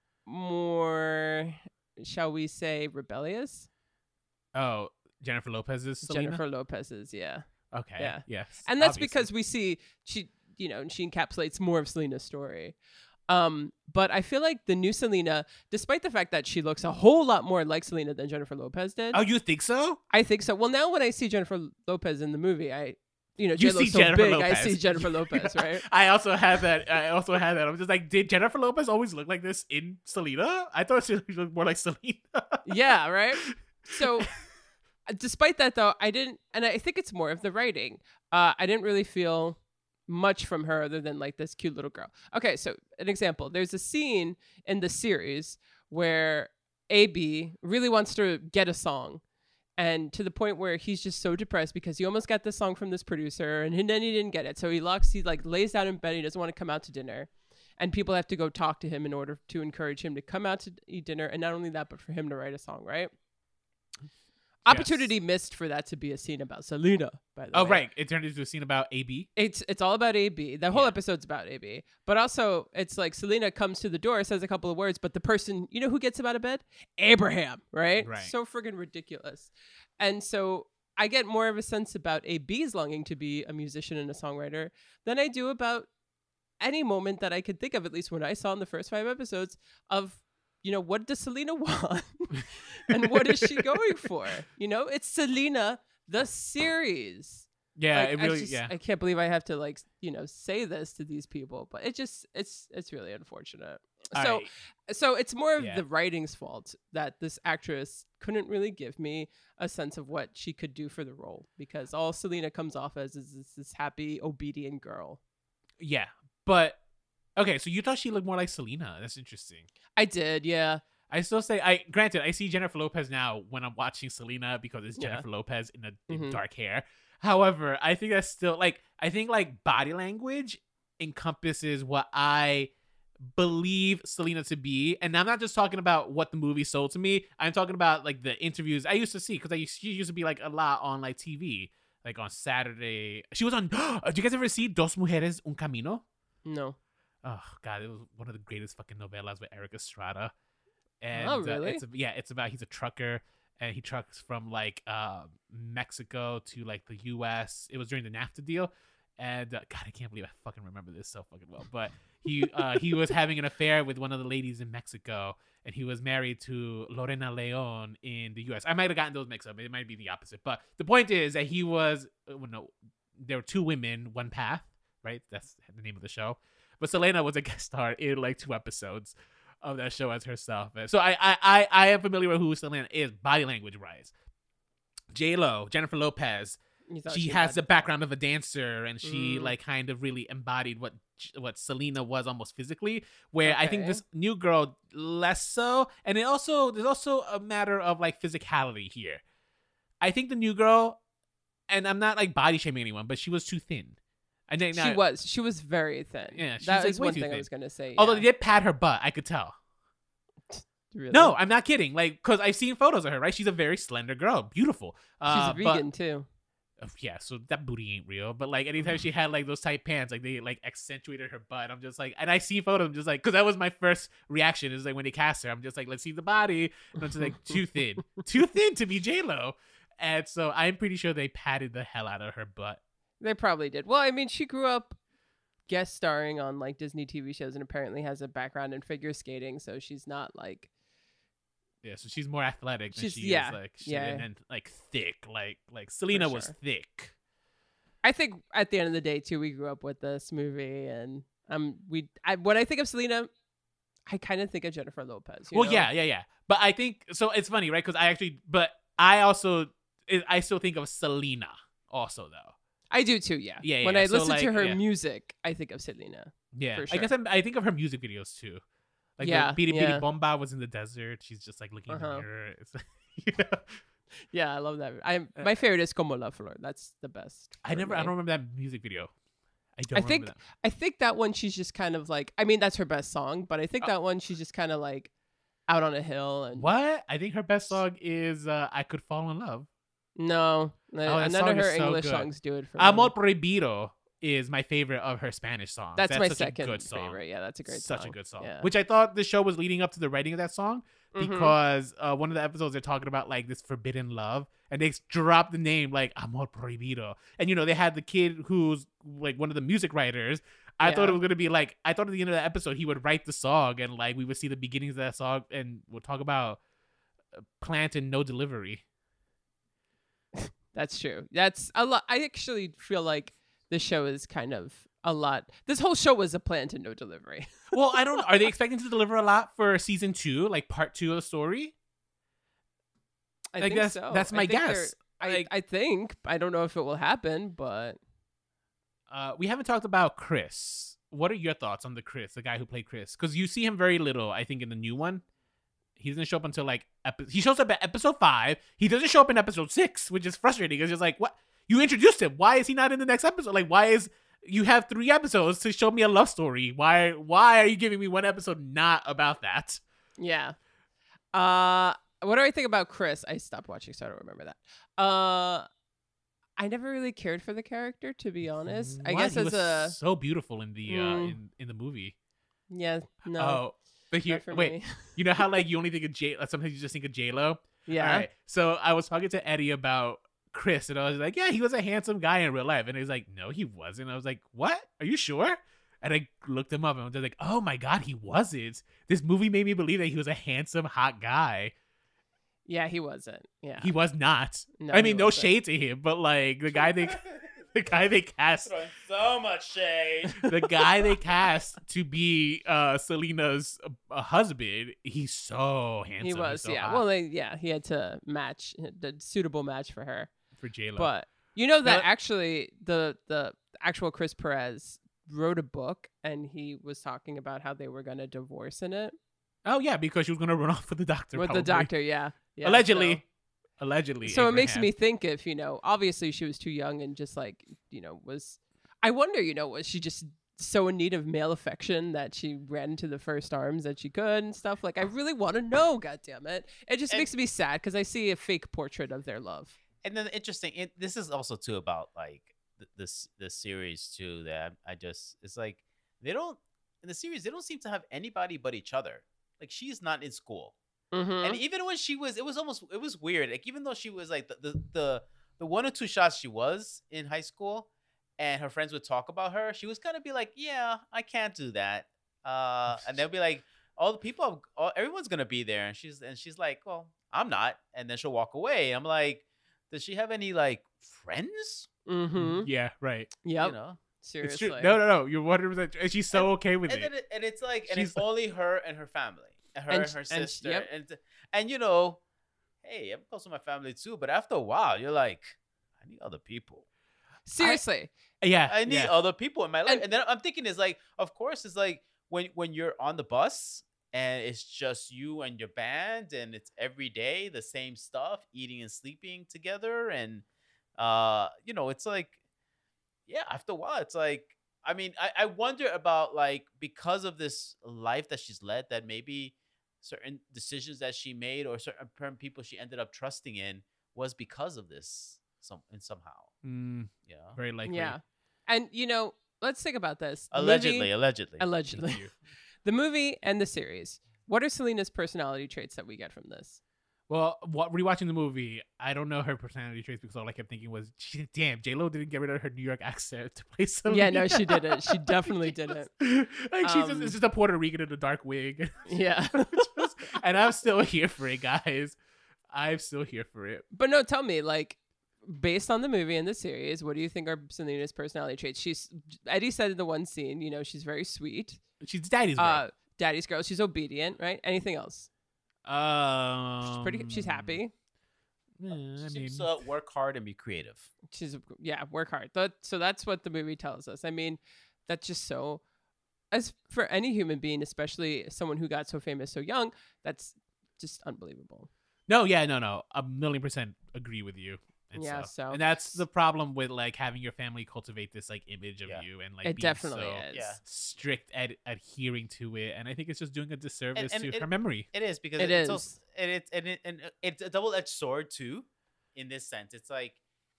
more, shall we say, rebellious. Oh, Jennifer Lopez's Selena? Jennifer Lopez's, yeah. Okay. Yeah. Yes. And that's obviously. because we see she encapsulates more of Selena's story. But I feel like the new Selena, despite the fact that she looks a whole lot more like Selena than Jennifer Lopez did, Oh, you think so? I think so. Well, now when I see Jennifer Lopez in the movie, You J-Lo's see so Jennifer big, I Lopez. see Jennifer Lopez, right? I also had that. I'm just like, did Jennifer Lopez always look like this in Selena? I thought she looked more like Selena. Yeah, right? So despite that though, I didn't, and I think it's more of the writing. I didn't really feel much from her other than like this cute little girl. Okay, so an example. There's a scene in the series where AB really wants to get a song, and to the point where he's just so depressed because he almost got this song from this producer and then he didn't get it. So he lays down in bed. He doesn't want to come out to dinner, and people have to go talk to him in order to encourage him to come out to eat dinner. And not only that, but for him to write a song, right? Opportunity missed for that to be a scene about Selena, by the way. Oh, right. It turned into a scene about AB. It's all about AB. The whole Yeah. episode's about AB. But also, it's like Selena comes to the door, says a couple of words, but the person, who gets him out of bed? Abraham, right? Right. So friggin' ridiculous. And so I get more of a sense about AB's longing to be a musician and a songwriter than I do about any moment that I could think of, at least when I saw in the first 5 episodes, of what does Selena want? And what is she going for? It's Selena, the series. Yeah, Like, it really. I can't believe I have to say this to these people, but it's really unfortunate. So it's more of Yeah. the writing's fault that this actress couldn't really give me a sense of what she could do for the role, because all Selena comes off as is this happy, obedient girl. Yeah, but okay. So you thought she looked more like Selena? That's interesting. I did, yeah. I still say granted, I see Jennifer Lopez now when I'm watching Selena because it's Yeah. Jennifer Lopez in Mhm. dark hair. However, I think that's still like I think like body language encompasses what I believe Selena to be, and I'm not just talking about what the movie sold to me. I'm talking about like the interviews I used to see because she used to be like a lot on like TV, like on Saturday. She was on. Do you guys ever see Dos Mujeres Un Camino? No. Oh God, it was one of the greatest fucking novellas with Eric Estrada. And Oh, really? it's about he's a trucker and he trucks from like Mexico to like the U.S. It was during the NAFTA deal, and God, I can't believe I fucking remember this so fucking well. But he was having an affair with one of the ladies in Mexico, and he was married to Lorena Leon in the U.S. I might have gotten those mixed up. It might be the opposite, but the point is that he was there were two women, one path, right? That's the name of the show. But Selena was a guest star in like 2 episodes of that show as herself. So I am familiar with who Selena is, body language wise. J-Lo, Jennifer Lopez, she has the background of a dancer, and she like kind of really embodied what Selena was almost physically. Where I think this new girl less so, and there's also a matter of like physicality here. I think the new girl, and I'm not like body shaming anyone, but she was too thin. I think she was very thin. Yeah, she that was is way one too thing thin. I was gonna say. Although yeah. they did pat her butt, I could tell. Really? No, I'm not kidding. Like, because I've seen photos of her. Right, she's a very slender girl, beautiful. She's a vegan too. Yeah, so that booty ain't real. But like anytime she had like those tight pants, like they like accentuated her butt. I'm just like, and I see photos, I'm just like, because that was my first reaction is like when they cast her, I'm just like, let's see the body. And I'm just like, too thin to be J-Lo. And so I'm pretty sure they patted the hell out of her butt. They probably did. Well, I mean, she grew up guest starring on like Disney TV shows and apparently has a background in figure skating, so she's not like so she's more athletic than she yeah, is like and like thick. Like Selena was thick. I think at the end of the day too, we grew up with this movie, and when I think of Selena, I kind of think of Jennifer Lopez. You know? Yeah. But I think so. It's funny, right? Because I still think of Selena also though. I do too, yeah. Yeah. When I listen to her music, I think of Selena. Yeah, for sure. I guess I think of her music videos too. Like Bidi Bomba was in the desert. She's just like looking in the mirror. It's Yeah, I love that. My favorite is Como la Flor. That's the best. I don't remember that music video. I think that one she's just kind of like, I mean, that's her best song, but I think that one she's just kind of like out on a hill. And what? I think her best song is I Could Fall in Love. No, none of her English songs do it for me. Amor Prohibido is my favorite of her Spanish songs. That's my such second a good song. favorite. Yeah, that's a great song. Such a good song. Yeah. Which I thought the show was leading up to the writing of that song because one of the episodes they're talking about like this forbidden love, and they dropped the name like Amor Prohibido, and they had the kid who's like one of the music writers. I thought it was gonna be like at the end of the episode he would write the song and like we would see the beginnings of that song and we'll talk about plant and no delivery. That's true. That's a lot. I actually feel like the show is kind of a lot. This whole show was a plant and no delivery. Well, I don't know. Are they expecting to deliver a lot for season 2, like part 2 of the story? I think so. That's my guess. I think. I don't know if it will happen, but we haven't talked about Chris. What are your thoughts on the guy who played Chris? Because you see him very little, I think, in the new one. He doesn't show up until like he shows up at episode 5. He doesn't show up in episode 6, which is frustrating because it's like, what? You introduced him. Why is he not in the next episode? Like, why is you have 3 episodes to show me a love story? Why are you giving me one episode not about that? Yeah. What do I think about Chris? I stopped watching, so I don't remember that. I never really cared for the character, to be honest. What? I guess he was so beautiful in the in the movie. Yeah. No. Oh. But here, wait, you know how like you only think of sometimes you just think of J-Lo? Yeah. All right. So I was talking to Eddie about Chris and I was like, yeah, he was a handsome guy in real life. And he's like, no, he wasn't. I was like, what? Are you sure? And I looked him up and I was like, oh my God, he wasn't. This movie made me believe that he was a handsome, hot guy. Yeah, he wasn't. Yeah. He was not. No, I mean, no shade to him, but like the guy they cast throwing so much shade. The guy they cast to be Selena's husband, he's so handsome. He was, so yeah. hot. Well, he had to match the suitable match for her. For J-Lo. But you know that actually the actual Chris Perez wrote a book and he was talking about how they were going to divorce in it. Oh yeah, because she was going to run off with the doctor. With probably. the doctor, yeah. Allegedly. Allegedly. So it makes Abraham. me think if, obviously she was too young and just like, I wonder, was she just so in need of male affection that she ran into the first arms that she could and stuff? Like, I really want to know, God damn it. It just makes me sad because I see a fake portrait of their love. And then interesting, this is also too about like this series too, that I just, it's like in the series they don't seem to have anybody but each other. Like, she's not in school. Mm-hmm. And even when she was, it was weird. Like, even though she was like the one or two shots she was in high school, and her friends would talk about her, she was kind of be like, yeah, I can't do that. And they'll be like, everyone's gonna be there, and she's like, well, I'm not. And then she'll walk away. I'm like, does she have any like friends? Mm-hmm. Yeah, right. Yep. You know, Seriously. It's true. No. You're 100%. And she's so okay with it. And it's like, and She's it's only her and her family, and her sister, yep. and hey, I'm close to my family too. But after a while, you're like, I need other people. Seriously. I need yeah. other people in my life. And- And then I'm thinking, is like, of course, it's like when you're on the bus and it's just you and your band, and it's every day the same stuff, eating and sleeping together, and it's like, yeah, after a while, it's like, I mean, I wonder about, like, because of this life that she's led, that maybe certain decisions that she made or certain people she ended up trusting in was because of this somehow. Mm, Yeah. very likely. Yeah. And, let's think about this. The Allegedly. Thank you. The movie and the series. What are Selena's personality traits that we get from this? Well, rewatching the movie, I don't know her personality traits because all I kept thinking was, damn, J-Lo didn't get rid of her New York accent to play Selena. Yeah, no, she didn't. She definitely didn't. Like, it's just a Puerto Rican in a dark wig. Yeah. And I'm still here for it, guys. I'm still here for it. But no, tell me, like, based on the movie and the series, what do you think are Selena's personality traits? Eddie said in the one scene, she's very sweet. She's daddy's girl. Daddy's girl. She's obedient, right? Anything else? She's happy. I She mean, seems to work hard and be creative. Work hard. So that's what the movie tells us. I mean, that's just so, as for any human being, especially someone who got so famous so young, that's just unbelievable. no, 1,000,000% agree with you. And Yeah, so so- and that's the problem with like having your family cultivate this like image of Yeah. you and like It being definitely so is. Yeah. strict at adhering to it, and I think it's just doing a disservice And to her memory. It is, because It it's is. also, and it's a double-edged sword too, in this sense. It's like,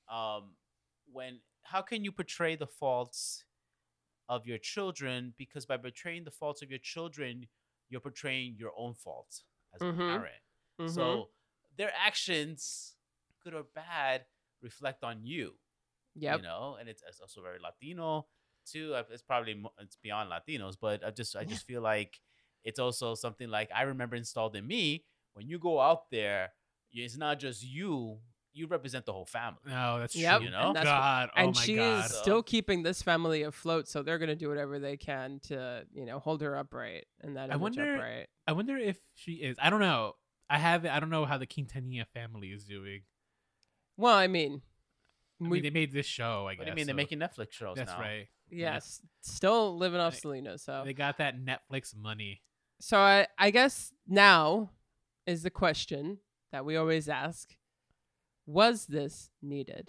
how can you portray the faults of your children? Because by portraying the faults of your children, you're portraying your own faults as a Mhm. parent. Mhm. So their actions, good or bad, reflect on you. Yep. And it's also very Latino too. It's probably it's beyond Latinos, but I just feel like it's also something like I remember installed in me. When you go out there, it's not just you represent the whole family. No, that's Yep. true. You know? And that's God, oh and my she God. is still keeping this family afloat, so they're gonna do whatever they can to, hold her upright and that I image wonder- upright. I wonder if she is. I don't know. I don't know how the Quintanilla family is doing. Well, I mean, I mean, they made this show, I guess. What do you mean? They're so making Netflix shows That's now. right. yes, still living off They- Selena. So They got that Netflix money. So I guess now is the question that we always ask: was this needed?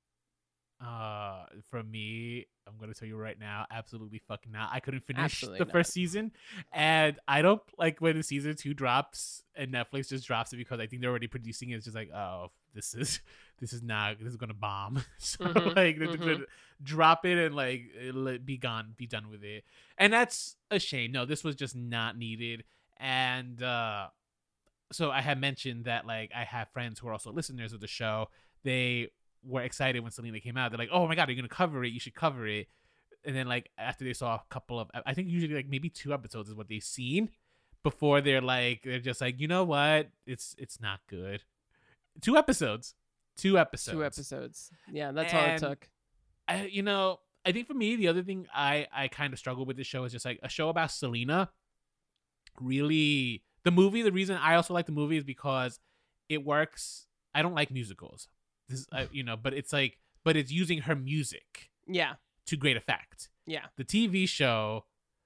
From me, I'm gonna tell you right now, absolutely fucking not. I couldn't finish Absolutely the not. first season, and I don't like when the season 2 drops and Netflix just drops it because I think they're already producing it. It's just like, oh, this is gonna bomb. So Mhm, like they're gonna drop it and like be done with it, and that's a shame. No, this was just not needed, and so I had mentioned that like I have friends who are also listeners of the show. They were excited when Selena came out. They're like, "Oh my God, you're gonna cover it? You should cover it." And then like after they saw a couple of, I think usually like maybe 2 episodes is what they've seen before they're just like, you know what? It's not good. 2 episodes. 2 episodes. 2 episodes. Yeah, that's all it And took. I think for me, the other thing I kind of struggle with this show is just like a show about Selena. Really, the reason I also like the movie is because it works. I don't like musicals. But it's using her music Yeah, to great effect. yeah. The TV show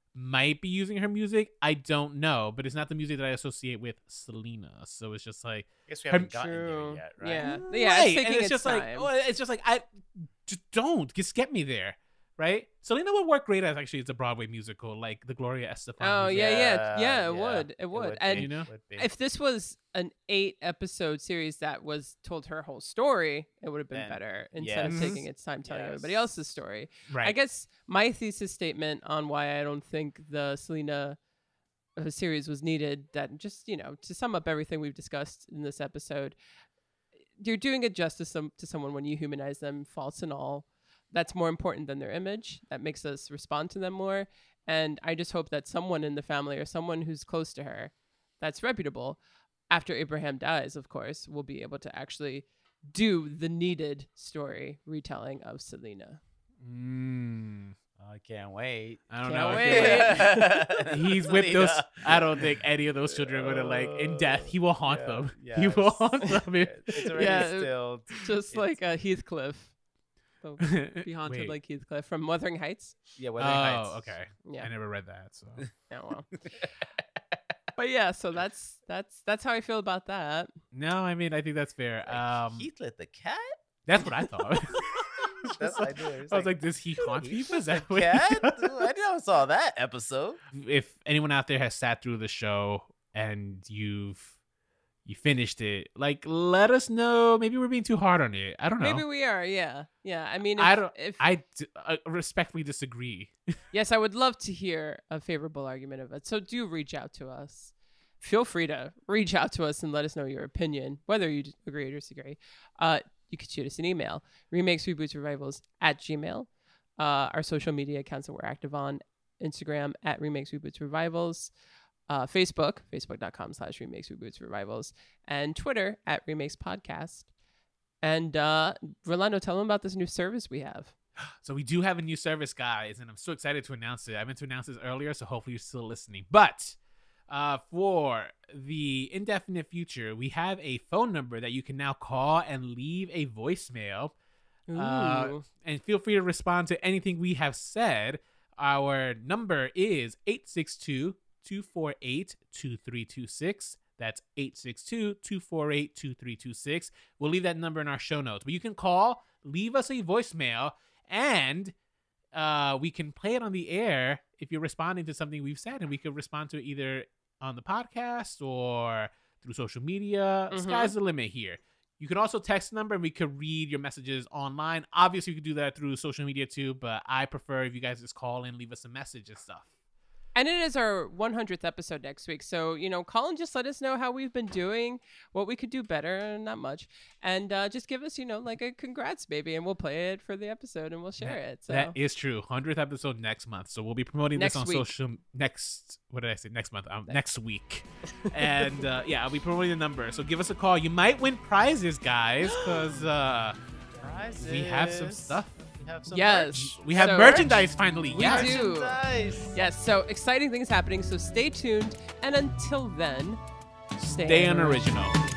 might be using her music. I don't know, but it's not the music that I associate with Selena. So it's just like, I guess we haven't gotten there True. yet, right? Yeah, right. it's taking and it's its just time. like, it's just like, I just get me there, right? Selena would work great as actually it's a Broadway musical, like the Gloria Estefan. Oh musical, yeah, it would. And you know? Would be. if this was an 8-episode series that was told her whole story, it would have been Then, better instead of yes. taking its time telling everybody else's story. right? I guess my thesis statement on why I don't think the Selena series was needed, that just, to sum up everything we've discussed in this episode, you're doing a justice to someone when you humanize them, faults and all. That's more important than their image. That makes us respond to them more. And I just hope that someone in the family or someone who's close to her that's reputable, after Abraham dies, of course, will be able to actually do the needed story retelling of Selena. I can't wait. I don't Can't know. wait. He's with those. Selena. I don't think any of those children are gonna like in death. He will haunt them. He will yes. haunt them. It's already Yeah, instilled. Just It's- like Heathcliff. So be haunted Wait. like Heathcliff from Wuthering Heights. Yeah, Oh, Wuthering Heights. okay. Yeah. I never read that. So Oh, well. But yeah, so that's how I feel about that. no, I mean I think that's fair. Heathcliff the cat? That's what I thought. That's what I did. I was like, does he haunt people? Is that the what? cat? Dude, I never saw that episode. If anyone out there has sat through the show and you finished it, like let us know. Maybe we're being too hard on it. I don't know. Maybe we are, yeah. I mean, if, I don't- if I respectfully disagree. yes, I would love to hear a favorable argument of it. So do reach out to us. Feel free to reach out to us and let us know your opinion, whether you agree or disagree. You could shoot us an email, remakes.reboots.revivals@gmail. Our social media accounts that we're active on: Instagram @remakes.reboots.revivals, Facebook, facebook.com/remakes.reboots.revivals, and Twitter @remakes_podcast. And Rolando, tell them about this new service we have. So we do have a new service, guys, and I'm so excited to announce it. I meant to announce this earlier, so hopefully you're still listening. But for the indefinite future, we have a phone number that you can now call and leave a voicemail. Ooh. And feel free to respond to anything we have said. Our number is 862-248-2326. That's 862-248-2326. We'll leave that number in our show notes. But you can call, leave us a voicemail, and we can play it on the air if you're responding to something we've said, and we could respond to it either on the podcast or through social media. Mhm. Sky's the limit here. You can also text the number and we could read your messages online. Obviously, you could do that through social media too, but I prefer if you guys just call and leave us a message and stuff. And it is our 100th episode next week. So, call and just let us know how we've been doing, what we could do better, not much. And just give us, like a congrats, baby, and we'll play it for the episode and we'll share it. So That is true. 100th episode next month. So we'll be promoting Next this on week. social next month? Next week. And I'll be promoting the number. So give us a call. You might win prizes, guys, because we have some stuff. We have some Yes. We have So- merchandise finally. We Yes. do. merchandise. Yes, so exciting things happening. So stay tuned. And until then, Stay unoriginal.